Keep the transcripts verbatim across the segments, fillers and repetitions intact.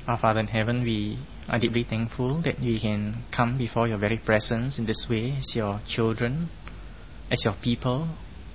Our Father in heaven, we are deeply thankful that we can come before your very presence in this way as your children, as your people.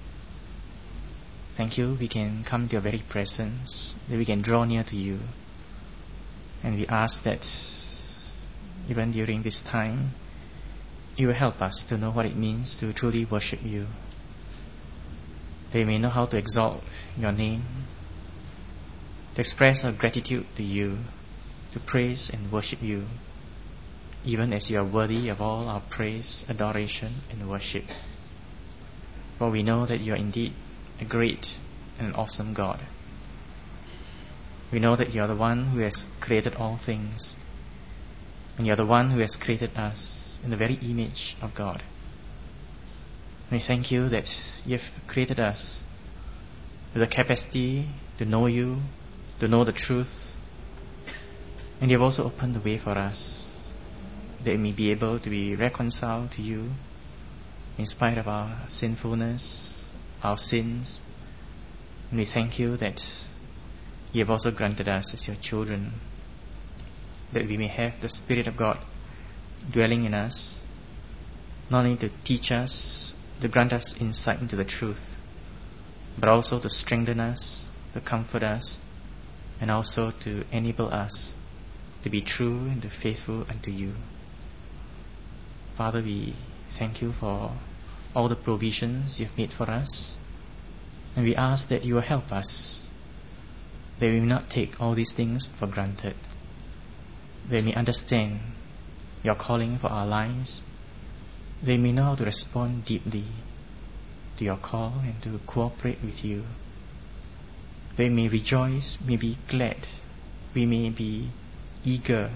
Thank you, we can come to your very presence, that we can draw near to you. And we ask that even during this time, you will help us to know what it means to truly worship you. That we may know how to exalt your name, to express our gratitude to you, to praise and worship you, even as you are worthy of all our praise, adoration, and worship. For we know that you are indeed a great and an awesome God. We know that you are the one who has created all things, and you are the one who has created us in the very image of God. We thank you that you have created us with the capacity to know you, to know the truth, and you have also opened the way for us that we may be able to be reconciled to you in spite of our sinfulness, our sins. And we thank you that you have also granted us as your children that we may have the Spirit of God dwelling in us, not only to teach us, to grant us insight into the truth, but also to strengthen us, to comfort us, and also to enable us to be true and to faithful unto you. Father, we thank you for all the provisions you've made for us, and we ask that you will help us, that we will not take all these things for granted, that we may understand your calling for our lives, that we may know how to respond deeply to your call and to cooperate with you, that we may rejoice, may be glad, we may be eager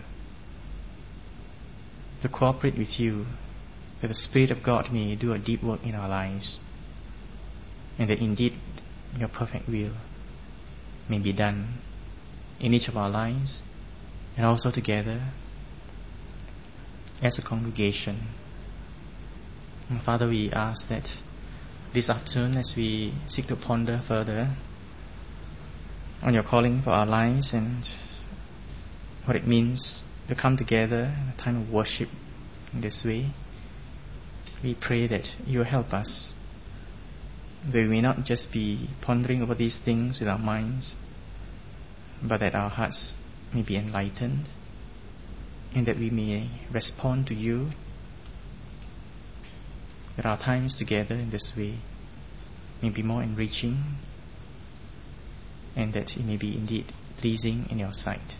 to cooperate with you, that the Spirit of God may do a deep work in our lives, and that indeed your perfect will may be done in each of our lives, and also together as a congregation. And Father, we ask that this afternoon, as we seek to ponder further on your calling for our lives and what it means to come together in a time of worship in this way, we pray that you will help us, that we may not just be pondering over these things with our minds, but that our hearts may be enlightened, and that we may respond to you, that our times together in this way may be more enriching, and that it may be indeed pleasing in your sight.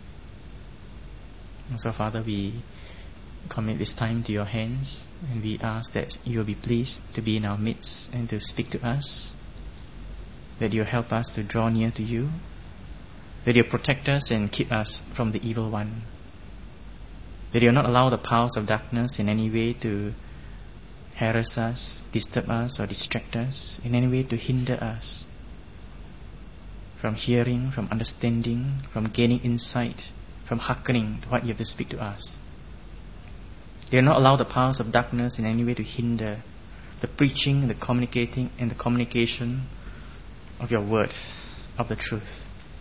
And so, Father, we commit this time to your hands, and we ask that you will be pleased to be in our midst and to speak to us, that you will help us to draw near to you, that you will protect us and keep us from the evil one, that you will not allow the powers of darkness in any way to harass us, disturb us, or distract us, in any way to hinder us from hearing, from understanding, from gaining insight, from hearkening to what you have to speak to us. They will not allow the powers of darkness in any way to hinder the preaching, the communicating, and the communication of your word, of the truth.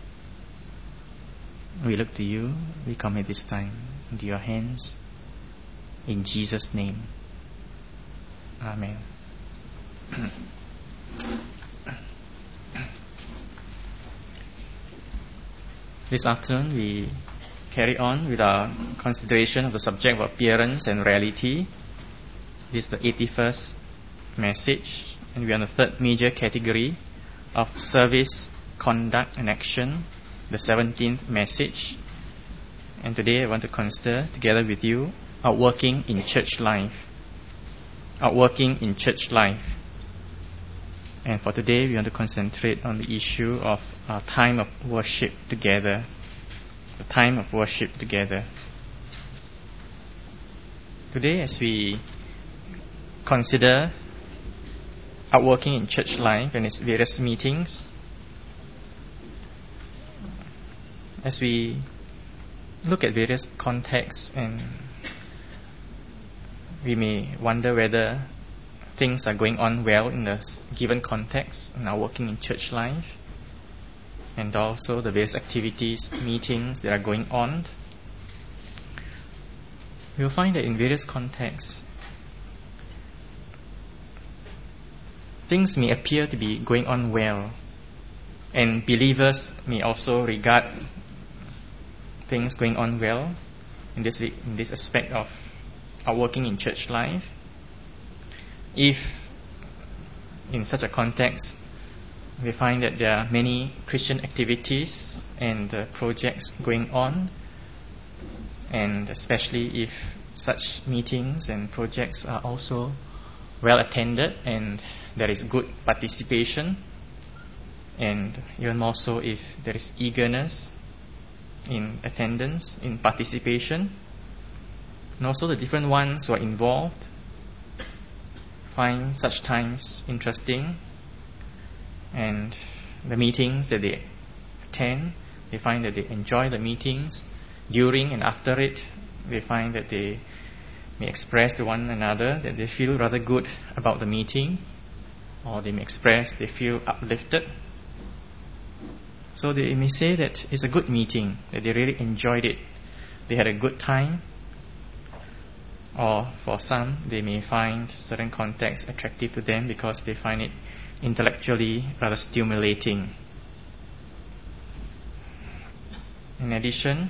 We look to you, we commit this time into your hands, in Jesus' name. Amen. This afternoon we carry on with our consideration of the subject of appearance and reality. This is the eighty-first message, and we are on the third major category of service, conduct, and action, the seventeenth message. And today I want to consider together with you outworking in church life. Outworking in church life. And for today we want to concentrate on the issue of our time of worship together. The time of worship together. Today, as we consider outworking in church life and its various meetings, as we look at various contexts, and we may wonder whether things are going on well in the given context in our working in church life. and also the various activities, meetings that are going on, you'll find that in various contexts, things may appear to be going on well, and believers may also regard things going on well in this in this aspect of our working in church life. If in such a context we find that there are many Christian activities and uh, projects going on, and especially if such meetings and projects are also well attended and there is good participation, and even more so if there is eagerness in attendance, in participation, and also the different ones who are involved find such times interesting, and the meetings that they attend, they find that they enjoy the meetings. During and after it, they find that they may express to one another that they feel rather good about the meeting, or they may express they feel uplifted. So they may say that it's a good meeting, that they really enjoyed it, they had a good time. Or for some, they may find certain contexts attractive to them because they find it intellectually rather stimulating. In addition,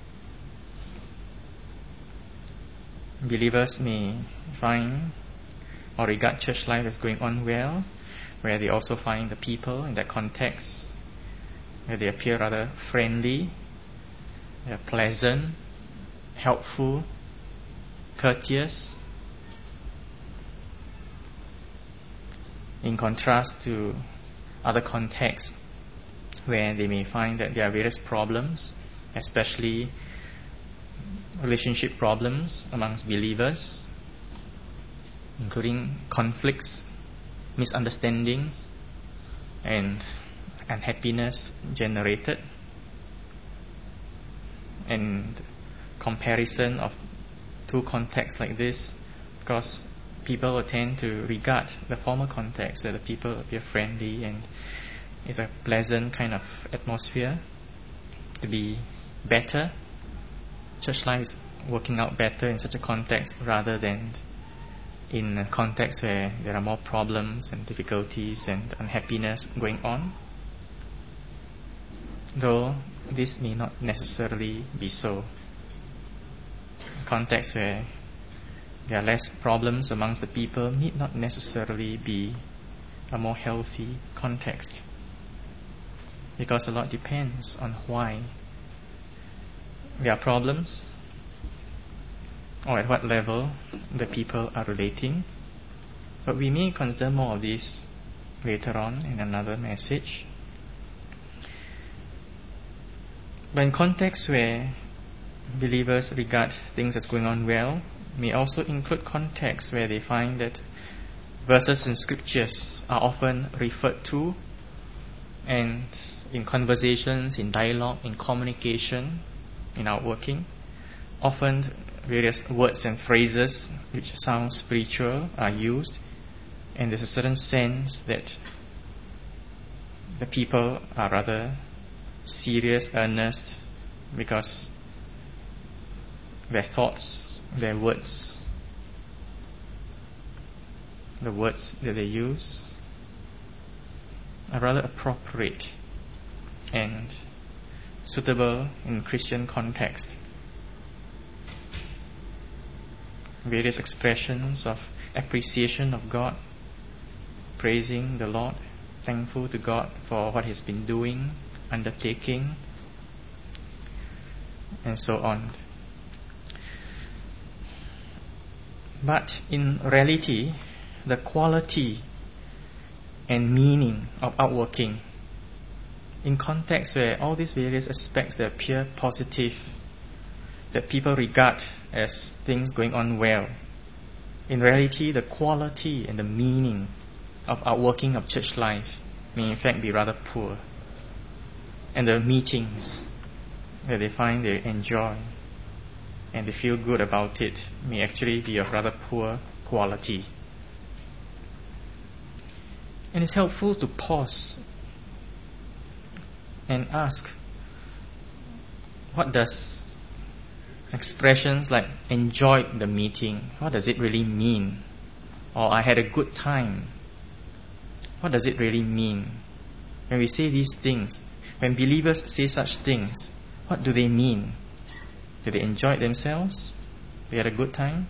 believers may find or regard church life as going on well, where they also find the people in that context, where they appear rather friendly, they are pleasant, helpful, courteous, in contrast to other contexts where they may find that there are various problems, especially relationship problems amongst believers, including conflicts, misunderstandings, and unhappiness generated, and comparison of two contexts like this, because people will tend to regard the former context where the people appear friendly and it's a pleasant kind of atmosphere to be better. Church life is working out better in such a context rather than in a context where there are more problems and difficulties and unhappiness going on. Though this may not necessarily be so. Context where there are less problems amongst the people need not necessarily be a more healthy context, because a lot depends on why there are problems or at what level the people are relating. But we may consider more of this later on in another message. But in contexts where believers regard things as going on well, may also include contexts where they find that verses in scriptures are often referred to, and in conversations, in dialogue, in communication, in our working, often various words and phrases which sound spiritual are used, and there's a certain sense that the people are rather serious, earnest, because their thoughts, their words, the words that they use are rather appropriate and suitable in Christian context. Various expressions of appreciation of God, praising the Lord, thankful to God for what He's been doing, undertaking, and so on. But in reality, the quality and meaning of outworking, in contexts where all these various aspects that appear positive, that people regard as things going on well, in reality, the quality and the meaning of outworking of church life may in fact be rather poor. And the meetings that they find they enjoy and they feel good about it may actually be of rather poor quality. And it's helpful to pause and ask, what does expressions like enjoyed the meeting, what does it really mean? Or I had a good time, what does it really mean? When we say these things, when believers say such things, what do they mean? Do they enjoy themselves? They had a good time?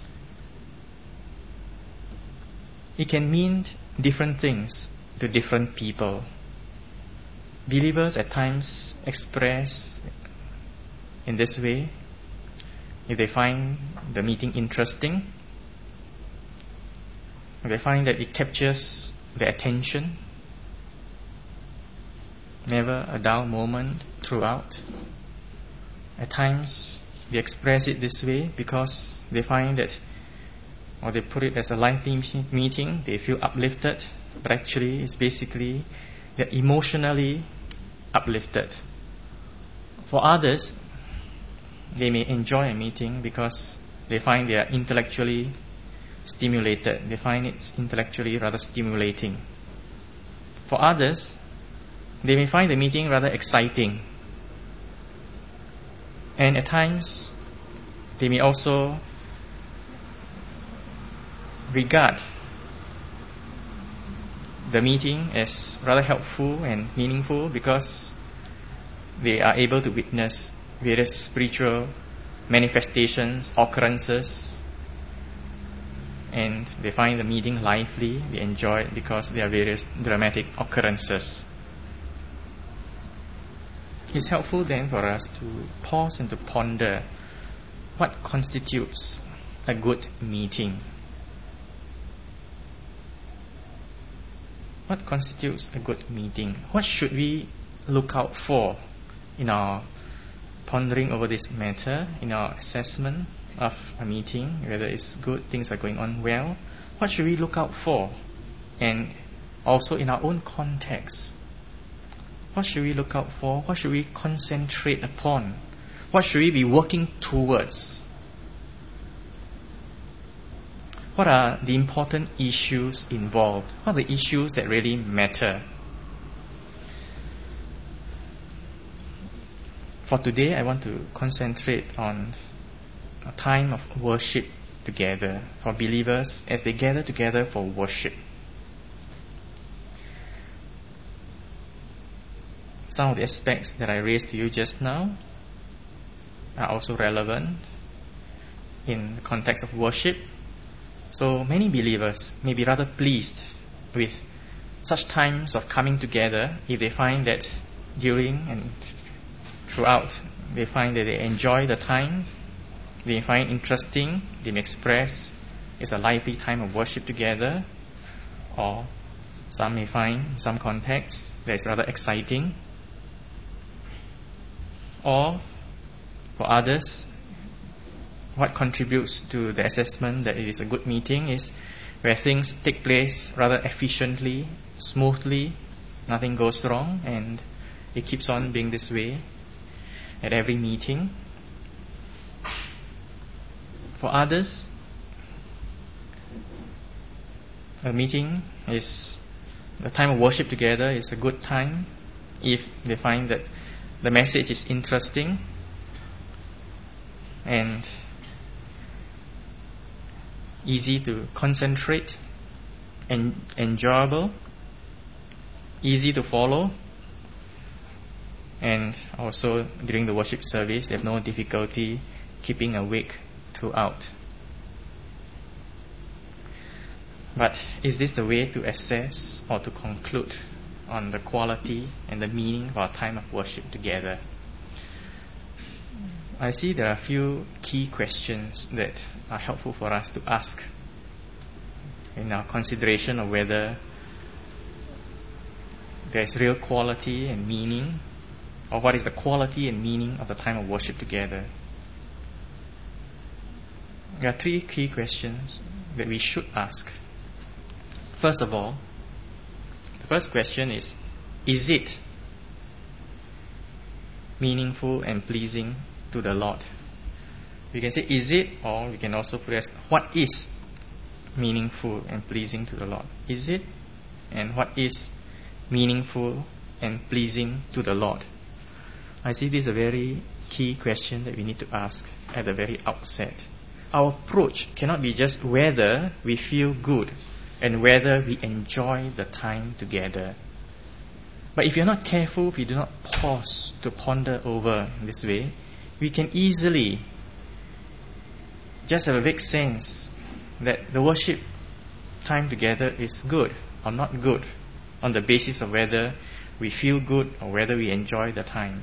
It can mean different things to different people. Believers at times express in this way if they find the meeting interesting, if they find that it captures their attention, never a dull moment throughout. At times they express it this way because they find that, or they put it as a lively meeting, they feel uplifted, but actually it's basically they're emotionally uplifted. For others, they may enjoy a meeting because they find they are intellectually stimulated. They find it intellectually rather stimulating. For others, they may find the meeting rather exciting. And at times, they may also regard the meeting as rather helpful and meaningful because they are able to witness various spiritual manifestations, occurrences, and they find the meeting lively, they enjoy it because there are various dramatic occurrences. It's helpful then for us to pause and to ponder what constitutes a good meeting. What constitutes a good meeting? What should we look out for in our pondering over this matter, in our assessment of a meeting, whether it's good, things are going on well? What should we look out for? And also in our own context, what should we look out for? What should we concentrate upon? What should we be working towards? What are the important issues involved? What are the issues that really matter? For today, I want to concentrate on a time of worship together for believers as they gather together for worship. Some of the aspects that I raised to you just now are also relevant in the context of worship. So many believers may be rather pleased with such times of coming together if they find that during and throughout they find that they enjoy the time, they find interesting, they may express it's a lively time of worship together, or some may find in some context that it's rather exciting, or for others, what contributes to the assessment that it is a good meeting is where things take place rather efficiently, smoothly, nothing goes wrong, and it keeps on being this way at every meeting. For others, a meeting is the time of worship together is a good time if they find that the message is interesting and easy to concentrate and enjoyable, easy to follow, and also during the worship service they have no difficulty keeping awake throughout. But is this the way to assess or to conclude on the quality and the meaning of our time of worship together? I see there are a few key questions that are helpful for us to ask in our consideration of whether there is real quality and meaning, or what is the quality and meaning of the time of worship together. There are three key questions that we should ask. First of all, the first question is, is it meaningful and pleasing to the Lord? We can say is it, or we can also put it as what is meaningful and pleasing to the Lord. Is it and what is meaningful and pleasing to the Lord? I see this is a very key question that we need to ask at the very outset. Our approach cannot be just whether we feel good and whether we enjoy the time together. But if you're not careful, if you do not pause to ponder over in this way, we can easily just have a vague sense that the worship time together is good or not good on the basis of whether we feel good or whether we enjoy the time,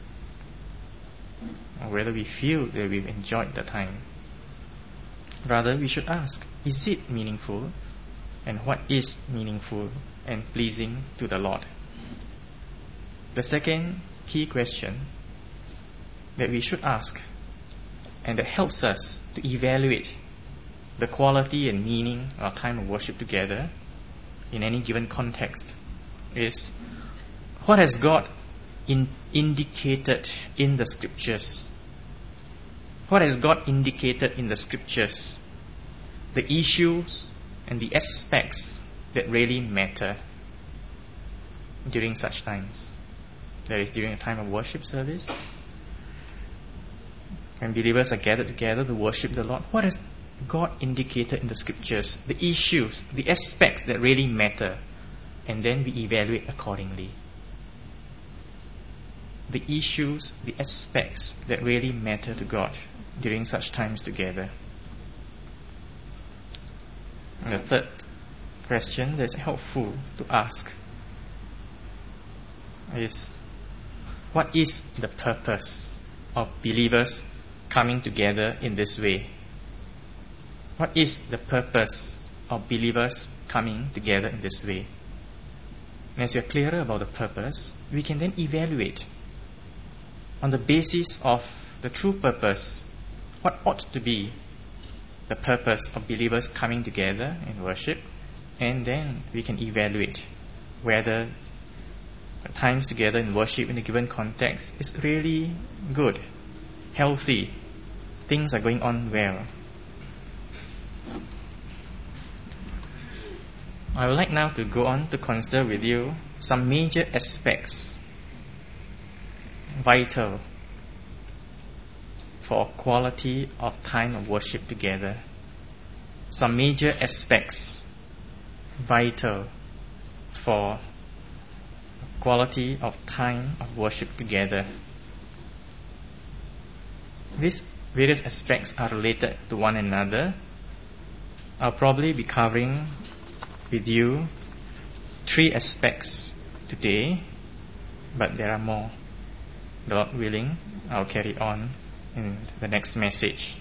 or whether we feel that we've enjoyed the time. Rather, we should ask, is it meaningful? And what is meaningful and pleasing to the Lord? The second key question that we should ask, and that helps us to evaluate the quality and meaning of time of worship together in any given context, is what has God in indicated in the Scriptures? What has God indicated in the Scriptures? The issues and the aspects that really matter during such times. That is, during a time of worship service, when believers are gathered together to worship the Lord. What has God indicated in the Scriptures? The issues, the aspects that really matter. And then we evaluate accordingly. The issues, the aspects that really matter to God during such times together. And the third question that's helpful to ask is, what is the purpose of believers coming together in this way? What is the purpose of believers coming together in this way? And as we are clearer about the purpose, we can then evaluate on the basis of the true purpose what ought to be the purpose of believers coming together in worship, and then we can evaluate whether the times together in worship in a given context is really good, healthy, things are going on well. I would like now to go on to consider with you some major aspects vital for quality of time of worship together. Some major aspects vital for quality of time of worship together. These various aspects are related to one another. I'll probably be covering with you three aspects today, but there are more. Lord willing, I'll carry on in the next message.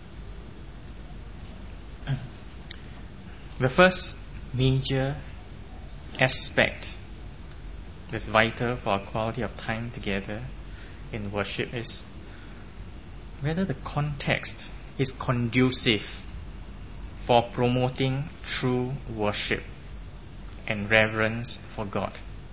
The first major aspect that's vital for our quality of time together in worship is whether the context is conducive for promoting true worship and reverence for God.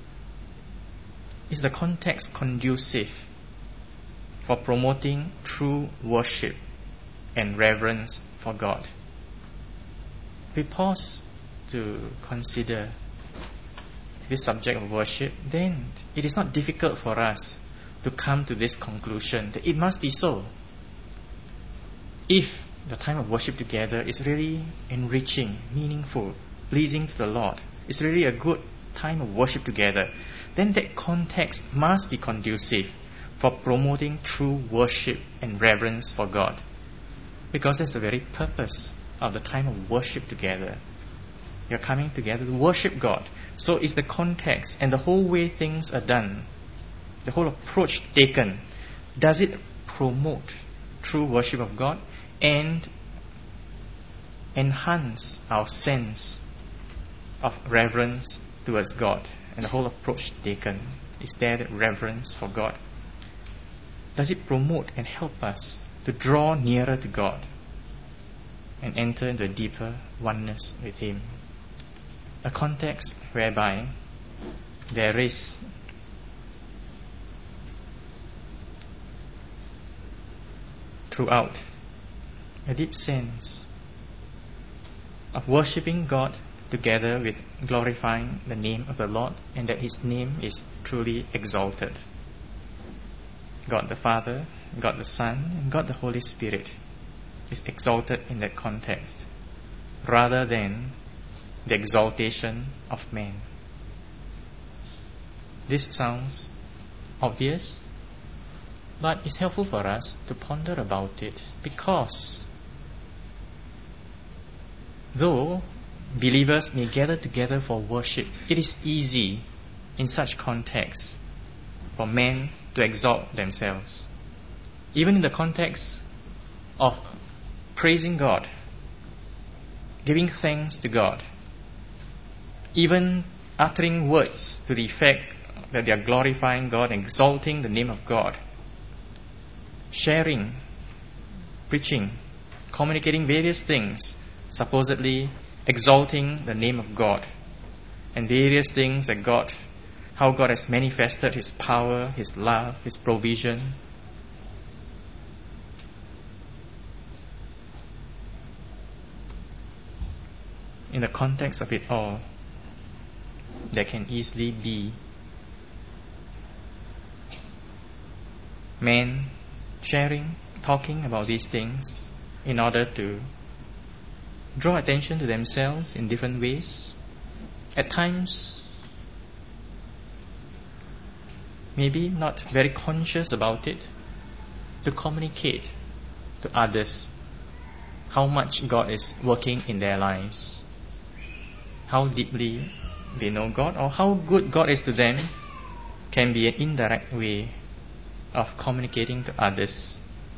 Is the context conducive for promoting true worship and reverence for God? We pause to consider this subject of worship, then it is not difficult for us to come to this conclusion that it must be so. If the time of worship together is really enriching, meaningful, pleasing to the Lord, it's really a good time of worship together, then that context must be conducive for promoting true worship and reverence for God. Because that's the very purpose of the time of worship together. You're coming together to worship God. So it's the context and the whole way things are done, the whole approach taken. Does it promote true worship of God and enhance our sense of reverence towards God? And the whole approach taken, is there that reverence for God? Does it promote and help us to draw nearer to God and enter into a deeper oneness with Him? A context whereby there is throughout a deep sense of worshipping God together with glorifying the name of the Lord, and that His name is truly exalted. God the Father, God the Son, and God the Holy Spirit is exalted in that context, rather than the exaltation of man. This sounds obvious, but it's helpful for us to ponder about it, because though believers may gather together for worship, it is easy in such contexts for men to exalt themselves. Even in the context of praising God, giving thanks to God, even uttering words to the effect that they are glorifying God, exalting the name of God, sharing, preaching, communicating various things, supposedly exalting the name of God, and various things that God, how God has manifested His power, His love, His provision. In the context of it all, there can easily be men sharing, talking about these things in order to draw attention to themselves in different ways. At times, maybe not very conscious about it, to communicate to others how much God is working in their lives, how deeply they know God, or how good God is to them, can be an indirect way of communicating to others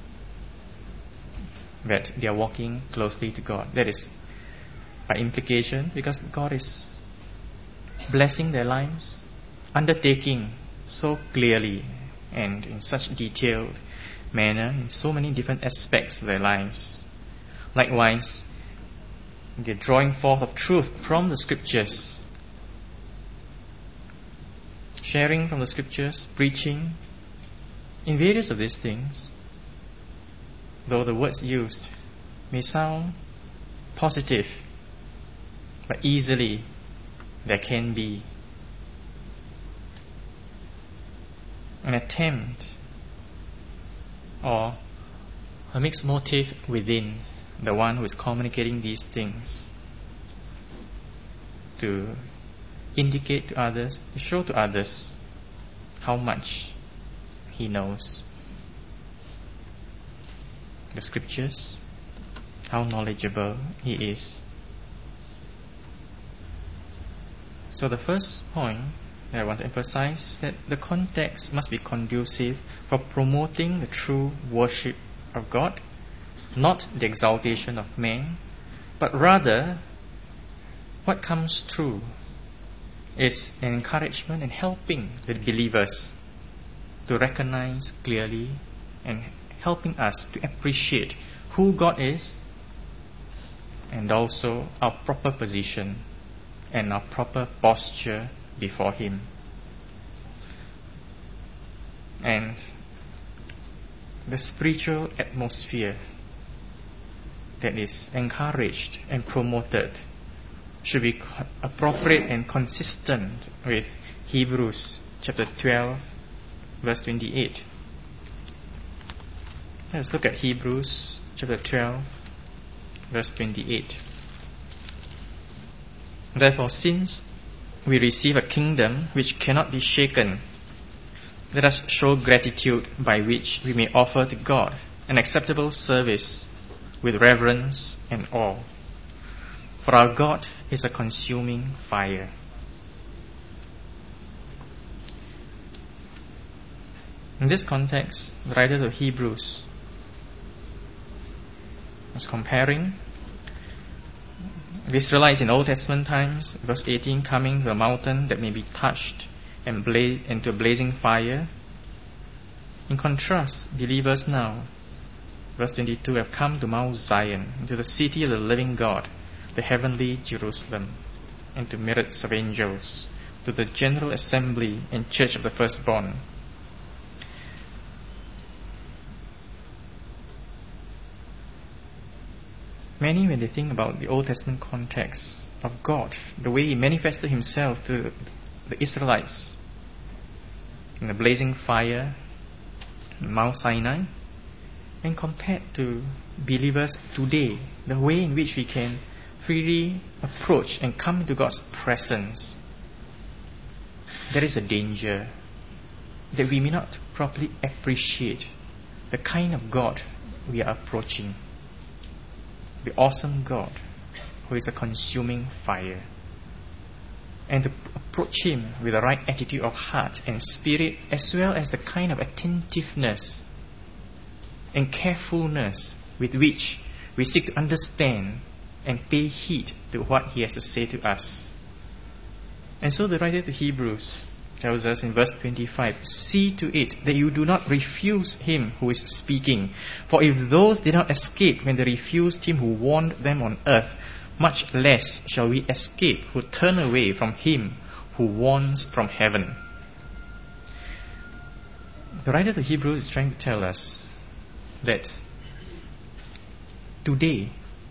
that they are walking closely to God. That is by implication, because God is blessing their lives, undertaking so clearly and in such detailed manner in so many different aspects of their lives. Likewise, the drawing forth of truth from the Scriptures, sharing from the Scriptures, preaching, in various of these things, though the words used may sound positive, but easily there can be an attempt or a mixed motive within the one who is communicating these things to indicate to others, to show to others how much he knows the Scriptures, how knowledgeable he is. So the first point that I want to emphasize is that the context must be conducive for promoting the true worship of God, not the exaltation of man, but rather what comes through is an encouragement and helping the believers to recognize clearly and helping us to appreciate who God is, and also our proper position and our proper posture before Him. And the spiritual atmosphere that is encouraged and promoted should be appropriate and consistent with Hebrews chapter twelve verse twenty-eight. Let's look at Hebrews chapter twelve verse twenty-eight. Therefore, since we receive a kingdom which cannot be shaken, let us show gratitude by which we may offer to God an acceptable service with reverence and awe. For our God is a consuming fire. In this context, the writer of Hebrews was comparing the Israelites in Old Testament times, verse eighteen, coming to a mountain that may be touched and blaze into a blazing fire. In contrast, believers now, verse twenty-two, have come to Mount Zion, into the city of the living God, the heavenly Jerusalem, and to myriads of angels, to the general assembly and church of the firstborn. Many, when they think about the Old Testament context of God, the way He manifested Himself to the Israelites in the blazing fire in Mount Sinai, and compared to believers today, the way in which we can freely approach and come into God's presence, there is a danger that we may not properly appreciate the kind of God we are approaching, the awesome God who is a consuming fire, and to approach Him with the right attitude of heart and spirit, as well as the kind of attentiveness and carefulness with which we seek to understand and pay heed to what He has to say to us. And so the writer to Hebrews tells us in verse twenty-five, see to it that you do not refuse Him who is speaking. For if those did not escape when they refused Him who warned them on earth, much less shall we escape who turn away from Him who warns from heaven. The writer to Hebrews is trying to tell us that today,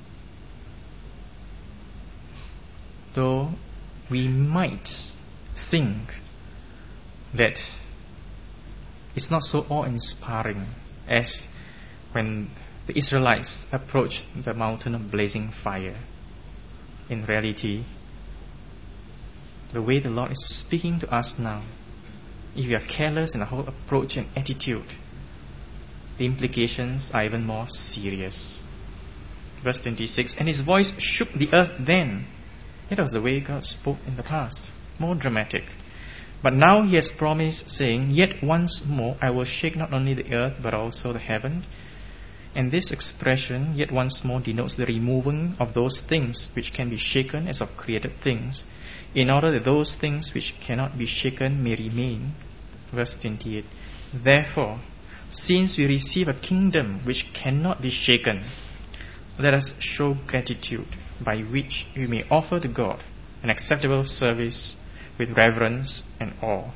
though we might think that it's not so awe-inspiring as when the Israelites approached the mountain of blazing fire, in reality, the way the Lord is speaking to us now, if we are careless in our whole approach and attitude, the implications are even more serious. Verse twenty-six, and His voice shook the earth then. That was the way God spoke in the past, more dramatic. But now He has promised, saying, yet once more I will shake not only the earth but also the heaven. And this expression, yet once more, denotes the removing of those things which can be shaken as of created things, in order that those things which cannot be shaken may remain. Verse twenty-eight, therefore, since we receive a kingdom which cannot be shaken, let us show gratitude, by which we may offer to God an acceptable service with reverence and awe.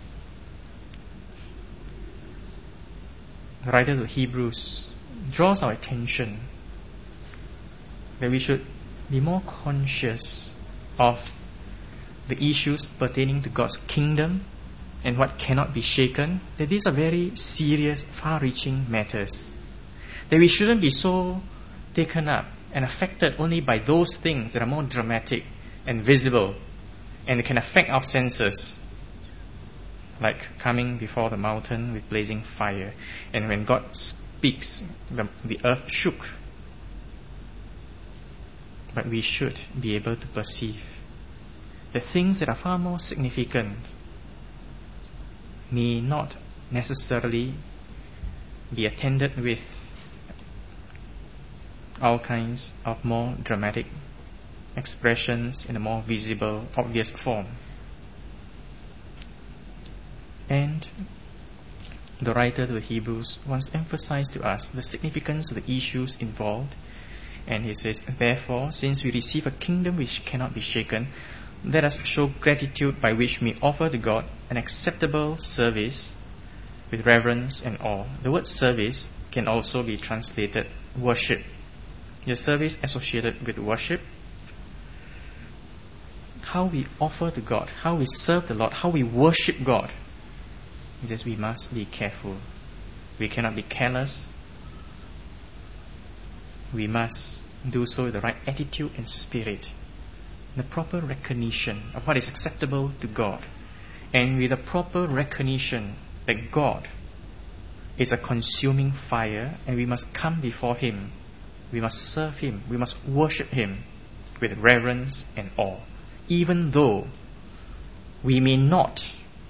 The writer of Hebrews draws our attention that we should be more conscious of the issues pertaining to God's kingdom and what cannot be shaken, that these are very serious, far-reaching matters. That we shouldn't be so taken up and affected only by those things that are more dramatic and visible and can affect our senses, like coming before the mountain with blazing fire, and when God speaks, the, the earth shook. But we should be able to perceive the things that are far more significant may not necessarily be attended with all kinds of more dramatic expressions in a more visible, obvious form. And the writer to the Hebrews wants to emphasize to us the significance of the issues involved. And he says, therefore, since we receive a kingdom which cannot be shaken, let us show gratitude by which we offer to God an acceptable service with reverence and awe. The word service can also be translated worship. The service associated with worship, how we offer to God, how we serve the Lord, how we worship God. He says we must be careful. We cannot be careless. We must do so with the right attitude and spirit, the proper recognition of what is acceptable to God, and with a proper recognition that God is a consuming fire and we must come before Him. We must serve Him. We must worship Him with reverence and awe, even though we may not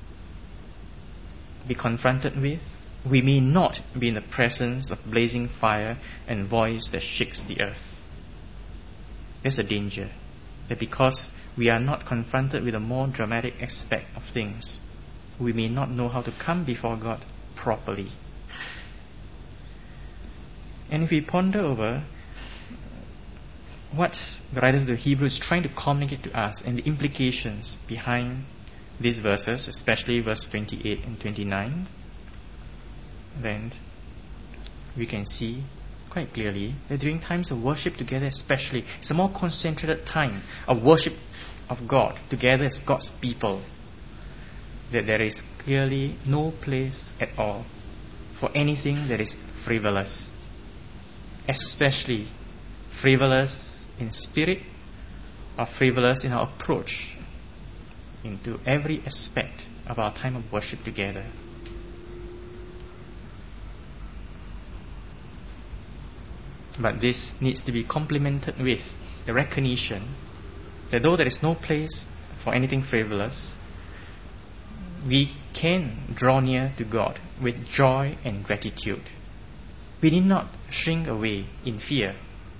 be confronted with, we may not be in the presence of blazing fire and voice that shakes the earth. There's a danger that because we are not confronted with a more dramatic aspect of things, we may not know how to come before God properly. And if we ponder over what the writer of the Hebrews is trying to communicate to us and the implications behind these verses, especially verse twenty-eight and twenty-nine, then we can see quite clearly that during times of worship together especially, it's a more concentrated time of worship of God together as God's people, that there is clearly no place at all for anything that is frivolous, especially frivolous in spirit or frivolous in our approach into every aspect of our time of worship together. But this needs to be complemented with the recognition that though there is no place for anything frivolous, we can draw near to God with joy and gratitude. We need not shrink away in fear.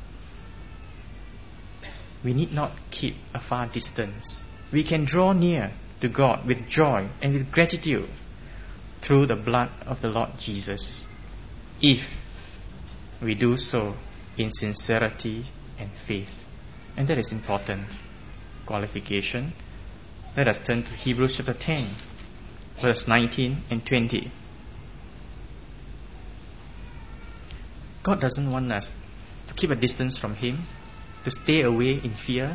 We need not keep a far distance. We can draw near to God with joy and with gratitude through the blood of the Lord Jesus, if we do so in sincerity and faith. And that is important qualification. Let us turn to Hebrews chapter ten, verse nineteen and twenty. God doesn't want us to keep a distance from Him, to stay away in fear.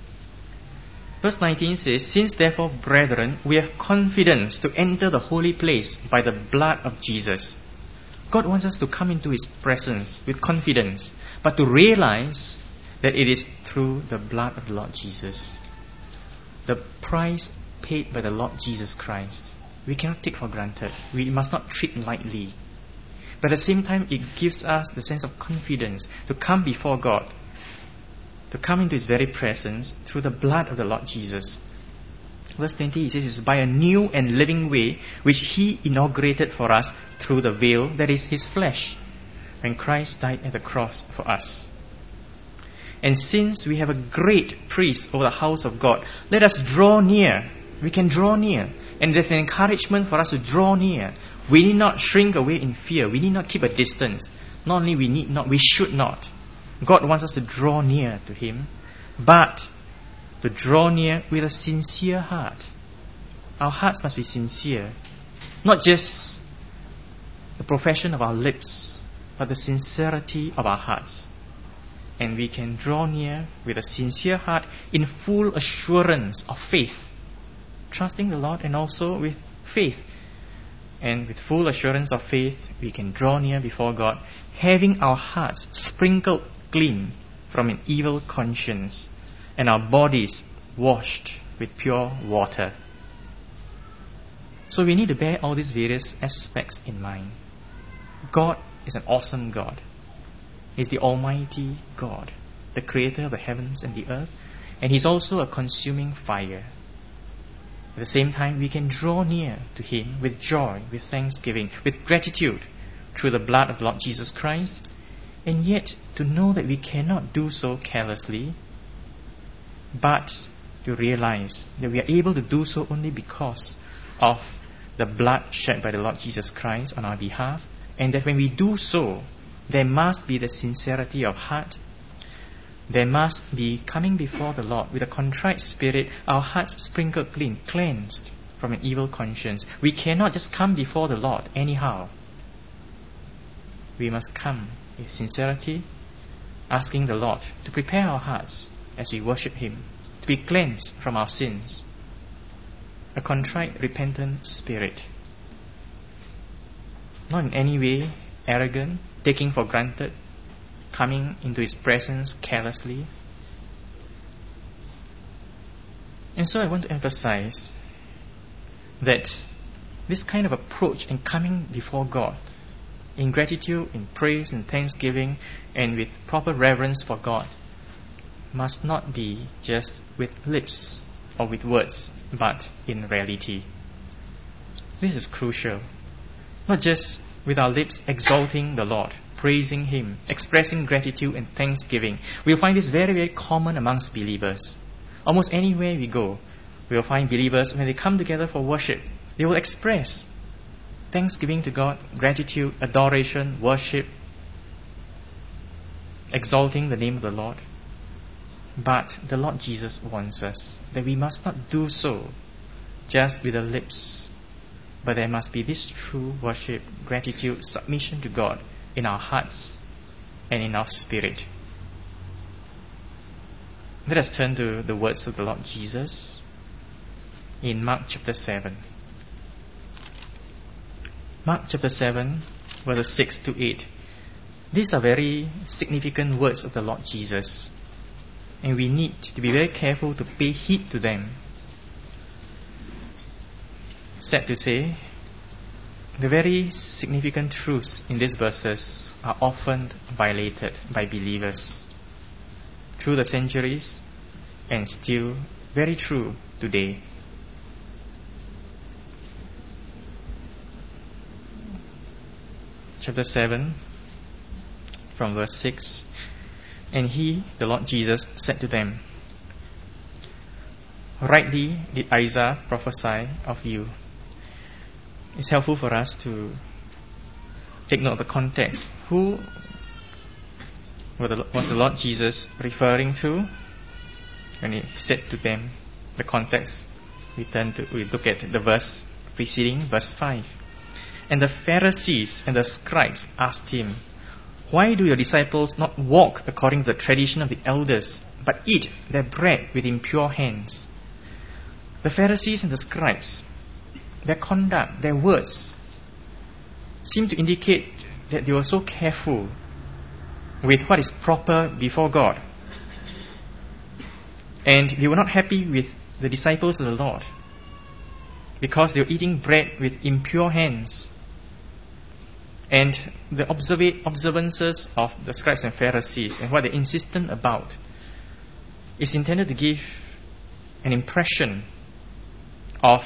Verse nineteen says, "Since therefore, brethren, we have confidence to enter the holy place by the blood of Jesus." God wants us to come into His presence with confidence, but to realize that it is through the blood of the Lord Jesus. The price paid by the Lord Jesus Christ, we cannot take for granted. We must not treat lightly. But at the same time, it gives us the sense of confidence to come before God, to come into His very presence through the blood of the Lord Jesus. Verse twenty, it says, "It's by a new and living way which He inaugurated for us through the veil, that is His flesh, when Christ died at the cross for us. And since we have a great priest over the house of God, let us draw near." We can draw near. And there's an encouragement for us to draw near. We need not shrink away in fear. We need not keep a distance. Not only we need not, we should not. God wants us to draw near to Him, but to draw near with a sincere heart. Our hearts must be sincere. Not just the profession of our lips, but the sincerity of our hearts. And we can draw near with a sincere heart in full assurance of faith, trusting the Lord, and also with faith. And with full assurance of faith, we can draw near before God, having our hearts sprinkled clean from an evil conscience, and our bodies washed with pure water. So we need to bear all these various aspects in mind. God is an awesome God. He's the Almighty God, the Creator of the heavens and the earth, and He's also a consuming fire. At the same time, we can draw near to Him with joy, with thanksgiving, with gratitude through the blood of the Lord Jesus Christ, and yet to know that we cannot do so carelessly, but to realize that we are able to do so only because of the blood shed by the Lord Jesus Christ on our behalf, and that when we do so, there must be the sincerity of heart. There must be coming before the Lord with a contrite spirit, our hearts sprinkled clean, cleansed from an evil conscience. We cannot just come before the Lord anyhow. We must come with sincerity, asking the Lord to prepare our hearts as we worship Him, to be cleansed from our sins. A contrite, repentant spirit. Not in any way arrogant, taking for granted, coming into His presence carelessly. And so I want to emphasize that this kind of approach and coming before God in gratitude, in praise and thanksgiving, and with proper reverence for God must not be just with lips or with words, but in reality. This is crucial. Not just with our lips exalting the Lord, praising Him, expressing gratitude and thanksgiving. We'll find this very, very common amongst believers. Almost anywhere we go, we'll find believers, when they come together for worship, they will express thanksgiving to God, gratitude, adoration, worship, exalting the name of the Lord. But the Lord Jesus wants us that we must not do so just with the lips, but there must be this true worship, gratitude, submission to God in our hearts, and in our spirit. Let us turn to the words of the Lord Jesus in Mark chapter seven. Mark chapter seven, verses six to eight. These are very significant words of the Lord Jesus, and we need to be very careful to pay heed to them. Sad to say, the very significant truths in these verses are often violated by believers through the centuries and still very true today. Chapter seven, from verse six. And he, the Lord Jesus, said to them, rightly did Isaiah prophesy of you. It's helpful for us to take note of the context. Who was the Lord Jesus referring to when he said to them? The context, we turn to, we look at the verse preceding, verse five. And the Pharisees and the scribes asked him, why do your disciples not walk according to the tradition of the elders, but eat their bread with impure hands? The Pharisees and the scribes, their conduct, their words, seem to indicate that they were so careful with what is proper before God. And they were not happy with the disciples of the Lord because they were eating bread with impure hands. And the observa- observances of the scribes and Pharisees and what they're insistent about is intended to give an impression of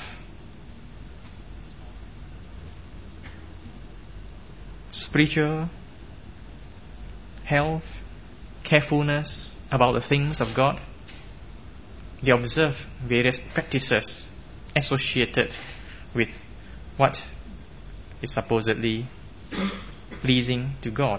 spiritual health, carefulness about the things of God. They observe various practices associated with what is supposedly pleasing to God.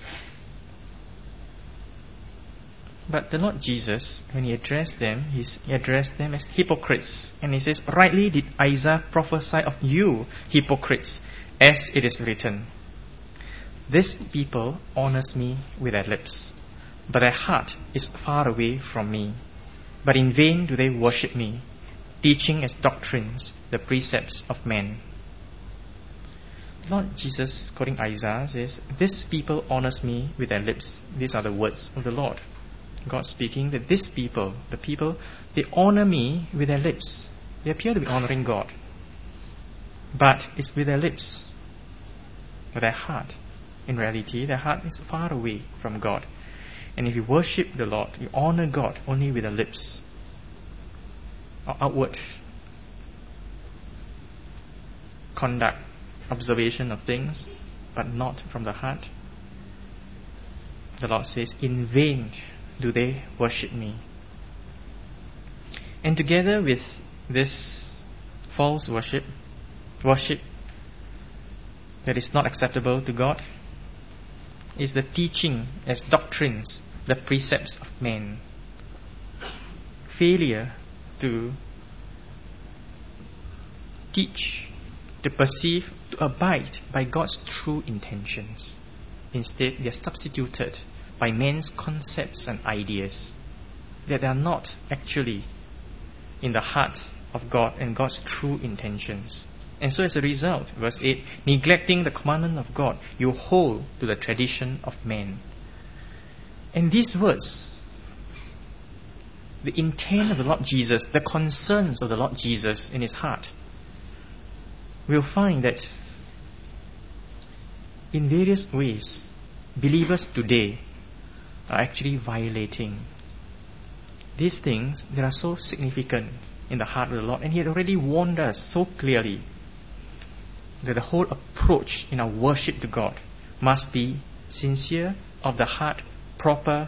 But the Lord Jesus, when he addressed them, he addressed them as hypocrites. And he says, rightly did Isaiah prophesy of you, hypocrites, as it is written, this people honors me with their lips, but their heart is far away from me. But in vain do they worship me, teaching as doctrines the precepts of men. Lord Jesus, quoting Isaiah, says, this people honors me with their lips. These are the words of the Lord. God speaking that this people, the people, they honor me with their lips. They appear to be honoring God. But it's with their lips. With their heart. In reality, their heart is far away from God. And if you worship the Lord, you honor God only with the lips. Or outward conduct, observation of things, but not from the heart. The Lord says, in vain do they worship me. And together with this false worship, worship that is not acceptable to God, is the teaching as doctrines, the precepts of men. Failure to teach, to perceive, to abide by God's true intentions. Instead, they are substituted by men's concepts and ideas that are not actually in the heart of God and God's true intentions. And so as a result, verse eight, neglecting the commandment of God, you hold to the tradition of men. And these words, the intent of the Lord Jesus, the concerns of the Lord Jesus in his heart, we'll find that in various ways, believers today are actually violating these things that are so significant in the heart of the Lord. And he had already warned us so clearly that the whole approach in our worship to God must be sincere, of the heart, proper.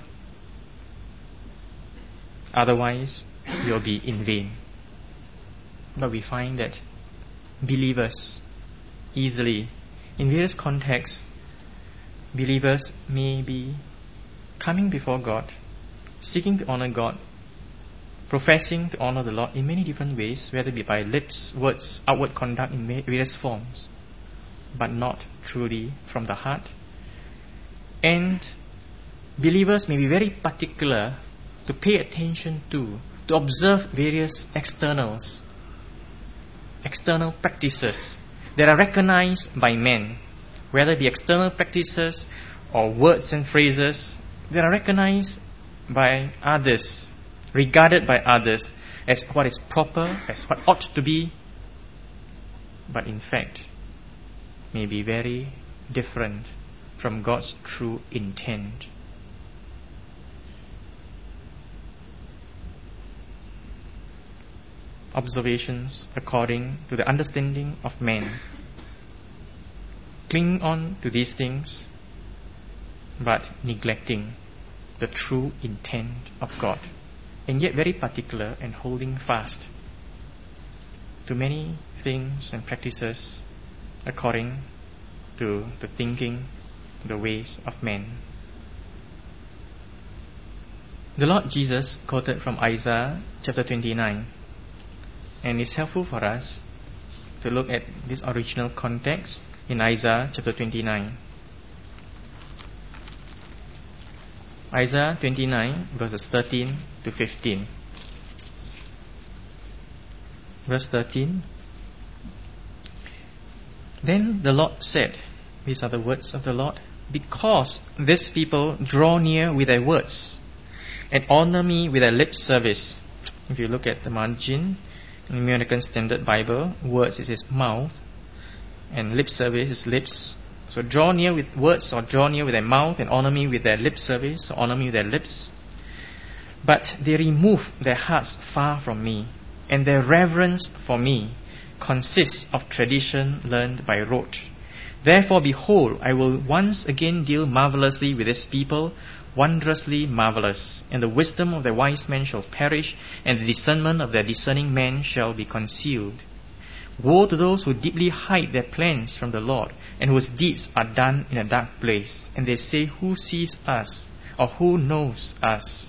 Otherwise, it will be in vain. But we find that believers easily, in various contexts, believers may be coming before God, seeking to honor God, professing to honor the Lord in many different ways, whether it be by lips, words, outward conduct in various forms, but not truly from the heart. And believers may be very particular to pay attention to, to observe various externals, external practices that are recognized by men, whether it be external practices or words and phrases that are recognized by others, regarded by others as what is proper, as what ought to be, but in fact may be very different from God's true intent. Observations according to the understanding of men. Cling on to these things, but neglecting the true intent of God, and yet very particular and holding fast to many things and practices according to the thinking, the ways of men. The Lord Jesus quoted from Isaiah chapter twenty-nine, and it's helpful for us to look at this original context in Isaiah chapter twenty-nine. Isaiah twenty-nine verses thirteen to fifteen. Verse thirteen. Then the Lord said, these are the words of the Lord, because this people draw near with their words and honor me with their lip service. If you look at the margin in the American Standard Bible, words is his mouth and lip service is lips. So draw near with words, or draw near with their mouth, and honor me with their lip service, or honor me with their lips. But they remove their hearts far from me, and their reverence for me consists of tradition learned by rote. Therefore, behold, I will once again deal marvelously with this people, wondrously marvelous, and the wisdom of their wise men shall perish, and the discernment of their discerning men shall be concealed. Woe to those who deeply hide their plans from the Lord, and whose deeds are done in a dark place, and they say, who sees us, or who knows us?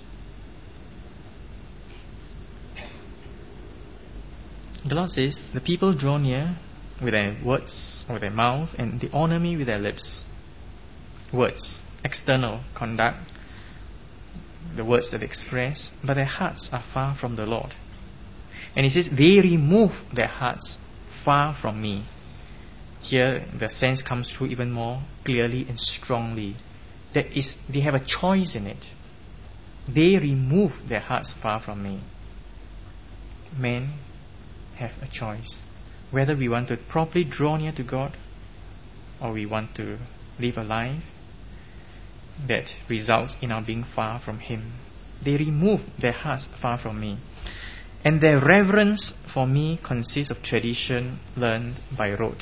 The Lord says, the people draw near with their words, or with their mouth, and they honor me with their lips. Words, external conduct, the words that they express, but their hearts are far from the Lord. And He says, they remove their hearts far from me. Here the sense comes through even more clearly and strongly. That is, they have a choice in it. They remove their hearts far from me. Men have a choice, whether we want to properly draw near to God, or we want to live a life that results in our being far from Him. They remove their hearts far from me, and their reverence for me consists of tradition learned by rote.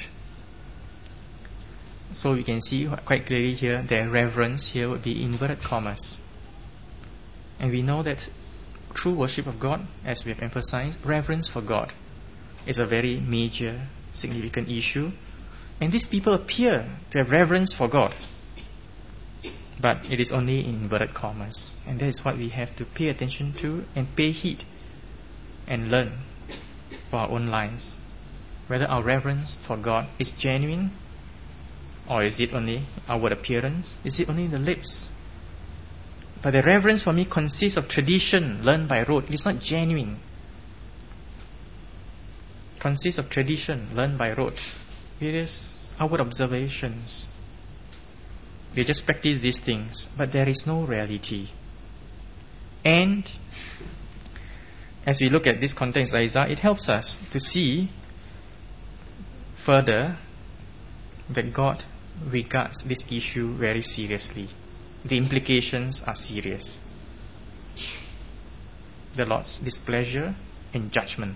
So we can see quite clearly here, their reverence here would be inverted commas. And we know that true worship of God, as we have emphasized, reverence for God is a very major, significant issue. And these people appear to have reverence for God, but it is only in inverted commas. And that is what we have to pay attention to and pay heed and learn for our own lives. Whether our reverence for God is genuine, or is it only outward appearance? Is it only the lips? But the reverence for me consists of tradition learned by rote. It is not genuine. Consists of tradition learned by rote. It is outward observations. They just practice these things, but there is no reality. And as we look at this context, Isaiah, it helps us to see further that God regards this issue very seriously. The implications are serious. The Lord's displeasure and judgment.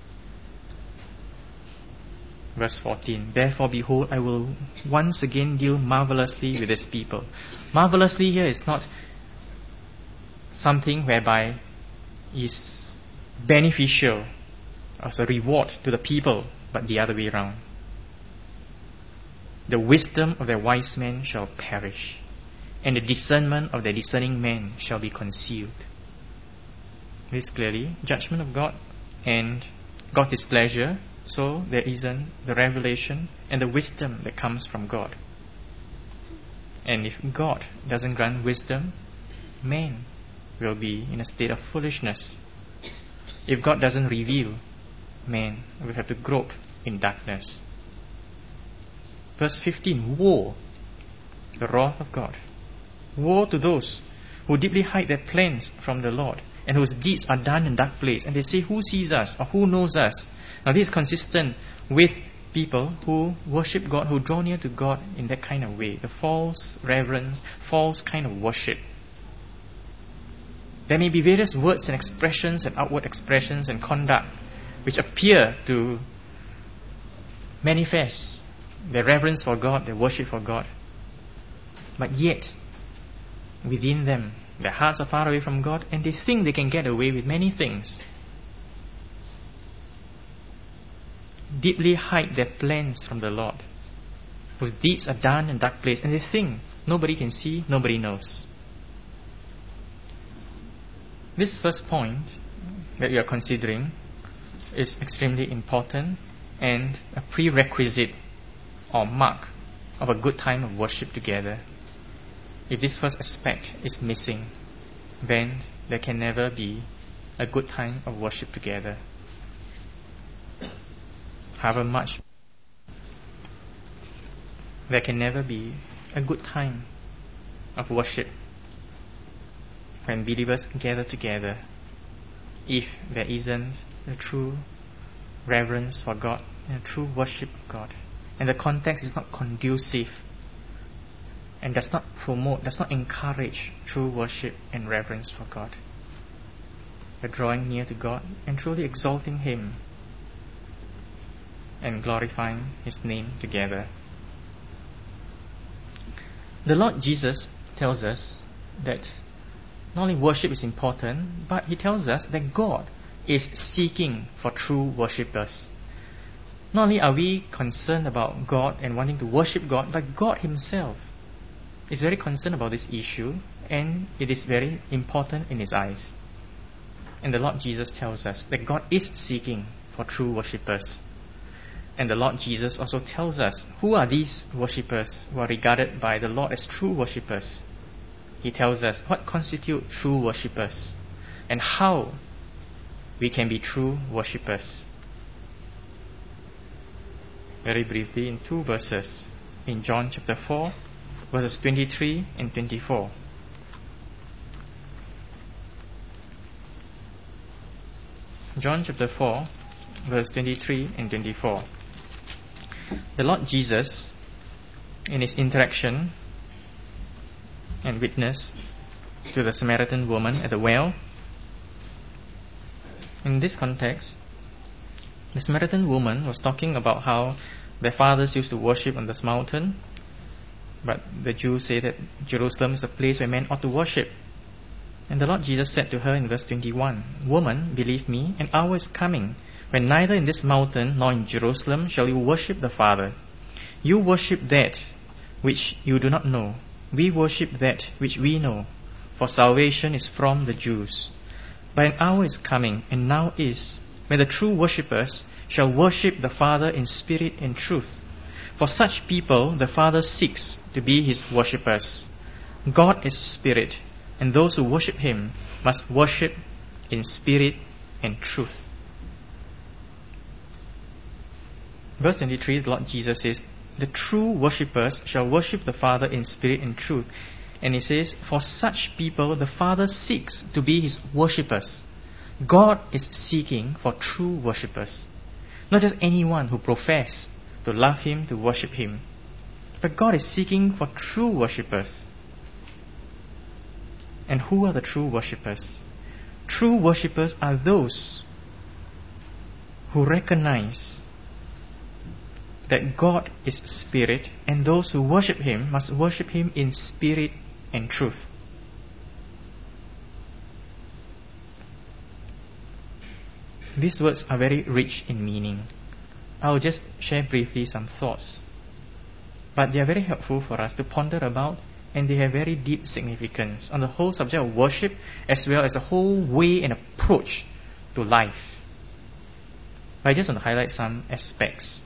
Verse fourteen, therefore behold, I will once again deal marvelously with this people. Marvelously here is not something whereby is beneficial as a reward to the people, but the other way around. The wisdom of their wise men shall perish, and the discernment of their discerning men shall be concealed. This is clearly judgment of God and God's displeasure. So there isn't the revelation and the wisdom that comes from God. And if God doesn't grant wisdom, man will be in a state of foolishness. If God doesn't reveal, man will have to grope in darkness. Verse fifteen, woe, the wrath of God. Woe to those who deeply hide their plans from the Lord, and whose deeds are done in dark place. And they say, who sees us, or who knows us? Now this is consistent with people who worship God, who draw near to God in that kind of way. The false reverence, false kind of worship. There may be various words and expressions and outward expressions and conduct which appear to manifest their reverence for God, their worship for God. But yet, within them, their hearts are far away from God, and they think they can get away with many things. Deeply hide their plans from the Lord, whose deeds are done in dark place, and they think nobody can see, nobody knows. This first point that we are considering is extremely important and a prerequisite or mark of a good time of worship together. If this first aspect is missing, then there can never be a good time of worship together. However much, there can never be a good time of worship when believers gather together if there isn't a true reverence for God and a true worship of God, and the context is not conducive and does not promote, does not encourage true worship and reverence for God. We're drawing near to God and truly exalting Him and glorifying His name together. The Lord Jesus tells us that not only worship is important, but He tells us that God is seeking for true worshippers. Not only are we concerned about God and wanting to worship God, but God Himself is very concerned about this issue, and it is very important in His eyes. And the Lord Jesus tells us that God is seeking for true worshippers. And the Lord Jesus also tells us who are these worshippers who are regarded by the Lord as true worshippers. He tells us what constitute true worshippers and how we can be true worshippers. Very briefly, in two verses, in John chapter four, verses twenty-three and twenty-four. John chapter four, verse twenty-three and twenty-four. The Lord Jesus, in His interaction and witness to the Samaritan woman at the well, in this context, the Samaritan woman was talking about how their fathers used to worship on this mountain, but the Jews say that Jerusalem is the place where men ought to worship. And the Lord Jesus said to her in verse twenty-one, Woman, believe me, an hour is coming when neither in this mountain nor in Jerusalem shall you worship the Father. You worship that which you do not know. We worship that which we know, for salvation is from the Jews. But an hour is coming, and now is, when the true worshippers shall worship the Father in spirit and truth. For such people the Father seeks to be His worshippers. God is spirit, and those who worship Him must worship in spirit and truth. Verse twenty-three, the Lord Jesus says, the true worshippers shall worship the Father in spirit and truth. And He says, for such people the Father seeks to be His worshippers. God is seeking for true worshippers. Not just anyone who profess to love Him, to worship Him, but God is seeking for true worshippers. And who are the true worshippers? True worshippers are those who recognize that God is spirit, and those who worship Him must worship Him in spirit and truth. These words are very rich in meaning. I will just share briefly some thoughts, but they are very helpful for us to ponder about, and they have very deep significance on the whole subject of worship, as well as the whole way and approach to life. But I just want to highlight some aspects.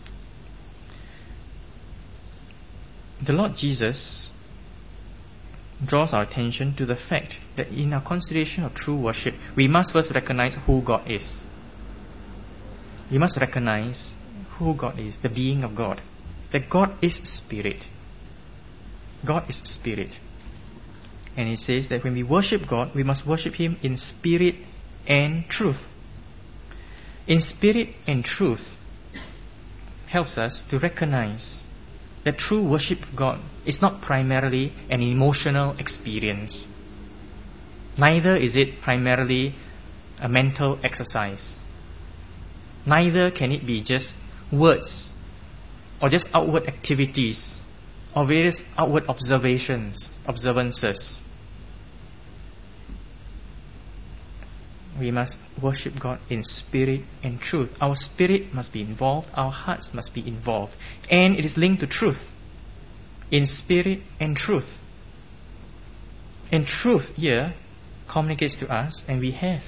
The Lord Jesus draws our attention to the fact that in our consideration of true worship, we must first recognize who God is. We must recognize who God is, the being of God. That God is Spirit. God is Spirit. And He says that when we worship God, we must worship Him in spirit and truth. In spirit and truth helps us to recognize that true worship of God is not primarily an emotional experience. Neither is it primarily a mental exercise. Neither can it be just words or just outward activities or various outward observations, observances. We must worship God in spirit and truth. Our spirit must be involved, our hearts must be involved, and it is linked to truth. In spirit and truth. And truth here communicates to us, and we have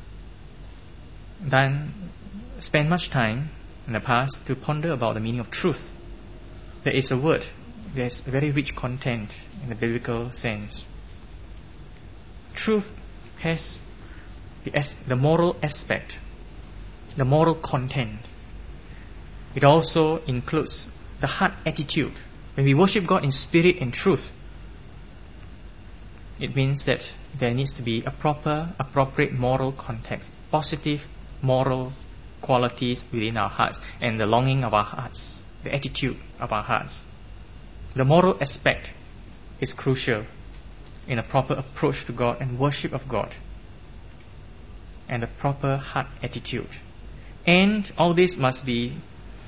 done spent much time in the past to ponder about the meaning of truth. There is a word, there's very rich content in the biblical sense. Truth has the, as, the moral aspect, the moral content. It also includes the heart attitude. When we worship God in spirit and truth, it means that there needs to be a proper, appropriate moral context, positive moral qualities within our hearts, and the longing of our hearts, the attitude of our hearts. The moral aspect is crucial in a proper approach to God and worship of God, and a proper heart attitude. And all this must be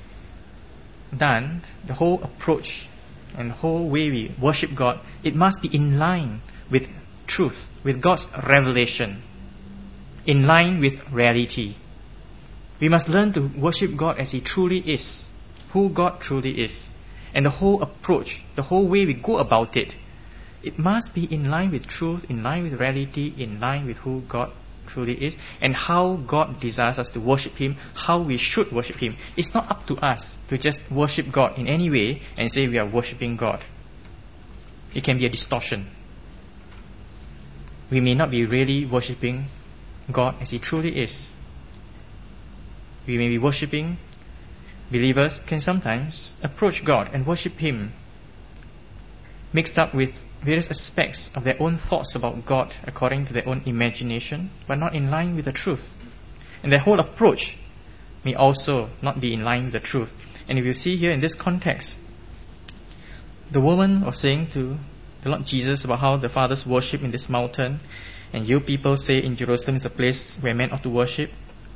done, the whole approach and the whole way we worship God, it must be in line with truth, with God's revelation, in line with reality. We must learn to worship God as He truly is, who God truly is. And the whole approach, the whole way we go about it, it must be in line with truth, in line with reality, in line with who God truly is, and how God desires us to worship Him, how we should worship Him. It's not up to us to just worship God in any way and say we are worshipping God. It can be a distortion. We may not be really worshipping God as He truly is. We may be worshipping, believers can sometimes approach God and worship Him mixed up with various aspects of their own thoughts about God according to their own imagination, but not in line with the truth. And their whole approach may also not be in line with the truth. And if you see here in this context, the woman was saying to the Lord Jesus about how the fathers worship in this mountain, and you people say in Jerusalem is the place where men ought to worship.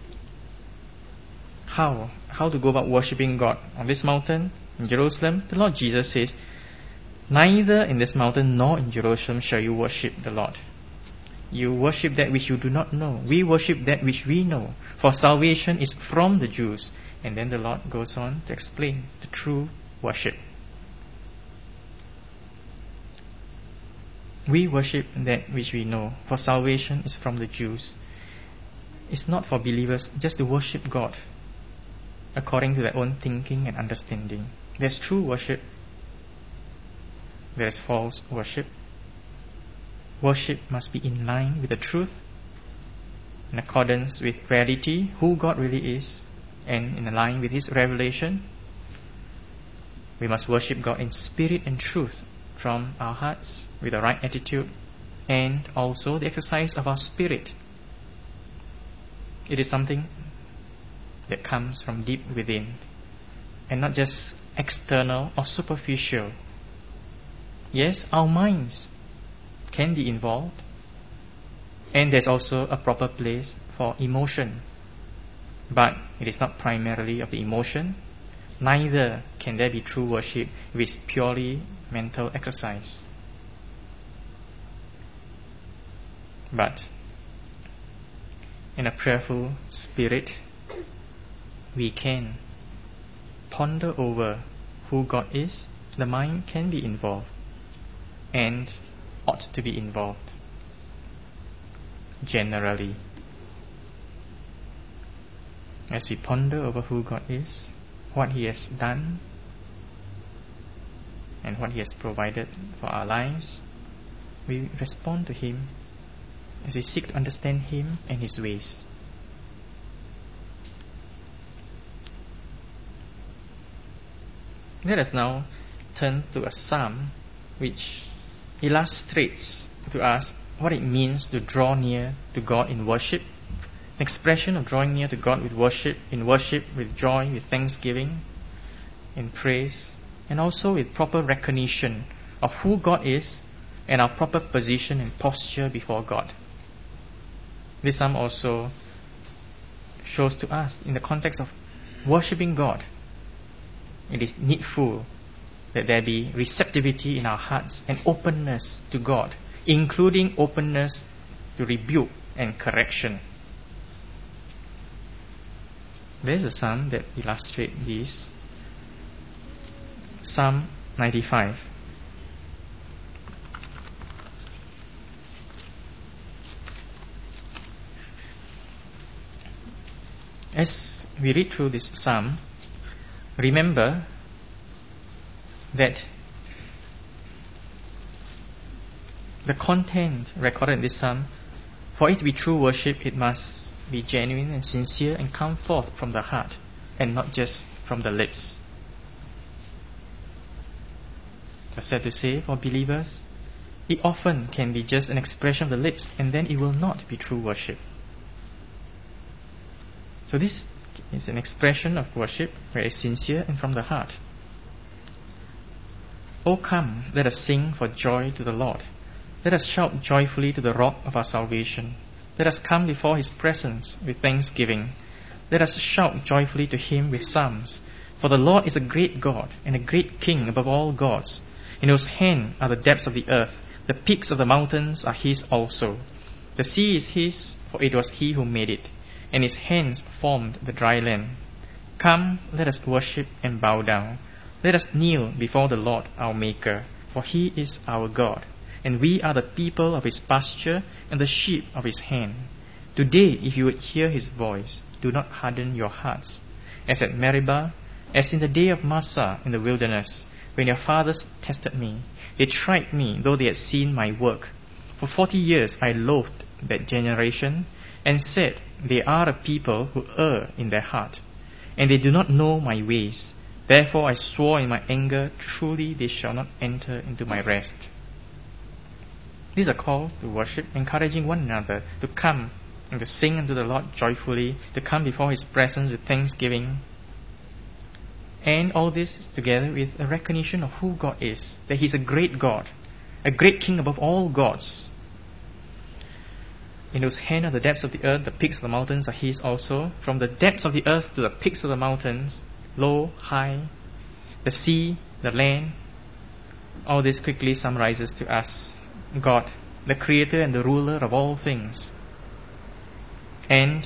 How? How to go about worshipping God? On this mountain, in Jerusalem, the Lord Jesus says, neither in this mountain nor in Jerusalem shall you worship the Lord. You worship that which you do not know. We worship that which we know. For salvation is from the Jews. And then the Lord goes on to explain the true worship. We worship that which we know. For salvation is from the Jews. It's not for believers just to worship God according to their own thinking and understanding. There's true worship. There is false worship. Worship must be in line with the truth, in accordance with reality, who God really is, and in line with His revelation. We must worship God in spirit and truth from our hearts, with the right attitude, and also the exercise of our spirit. It is something that comes from deep within, and not just external or superficial. Yes, our minds can be involved, and there's also a proper place for emotion, but it is not primarily of the emotion. Neither can there be true worship if it's purely mental exercise. But in a prayerful spirit, we can ponder over who God is. The mind can be involved and ought to be involved generally. As we ponder over who God is, what He has done, and what He has provided for our lives, we respond to Him as we seek to understand Him and His ways. Let us now turn to a psalm which illustrates to us what it means to draw near to God in worship, an expression of drawing near to God with worship, in worship, with joy, with thanksgiving, in praise, and also with proper recognition of who God is and our proper position and posture before God. This psalm also shows to us in the context of worshipping God, it is needful that there be receptivity in our hearts and openness to God, including openness to rebuke and correction. There is a psalm that illustrates this. Psalm ninety-five. As we read through this psalm, remember that the content recorded in this psalm, for it to be true worship, it must be genuine and sincere and come forth from the heart and not just from the lips. As sad to say, for believers, it often can be just an expression of the lips, and then it will not be true worship. So this is an expression of worship where it is sincere and from the heart. O come, let us sing for joy to the Lord. Let us shout joyfully to the rock of our salvation. Let us come before His presence with thanksgiving. Let us shout joyfully to Him with psalms. For the Lord is a great God and a great King above all gods. In whose hand are the depths of the earth. The peaks of the mountains are His also. The sea is His, for it was He who made it, and His hands formed the dry land. Come, let us worship and bow down. Let us kneel before the Lord our Maker, for He is our God, and we are the people of His pasture and the sheep of His hand. Today, if you would hear His voice, do not harden your hearts, as at Meribah, as in the day of Massah in the wilderness, when your fathers tested me. They tried me, though they had seen my work. For forty years I loathed that generation, and said, they are a people who err in their heart, and they do not know my ways. Therefore I swore in my anger, truly they shall not enter into my rest. This is a call to worship, encouraging one another to come and to sing unto the Lord joyfully, to come before His presence with thanksgiving. And all this is together with a recognition of who God is, that He is a great God, a great King above all gods. In whose hand are the depths of the earth, the peaks of the mountains are His also. From the depths of the earth to the peaks of the mountains, low, high, the sea, the land, all this quickly summarizes to us God, the creator and the ruler of all things. And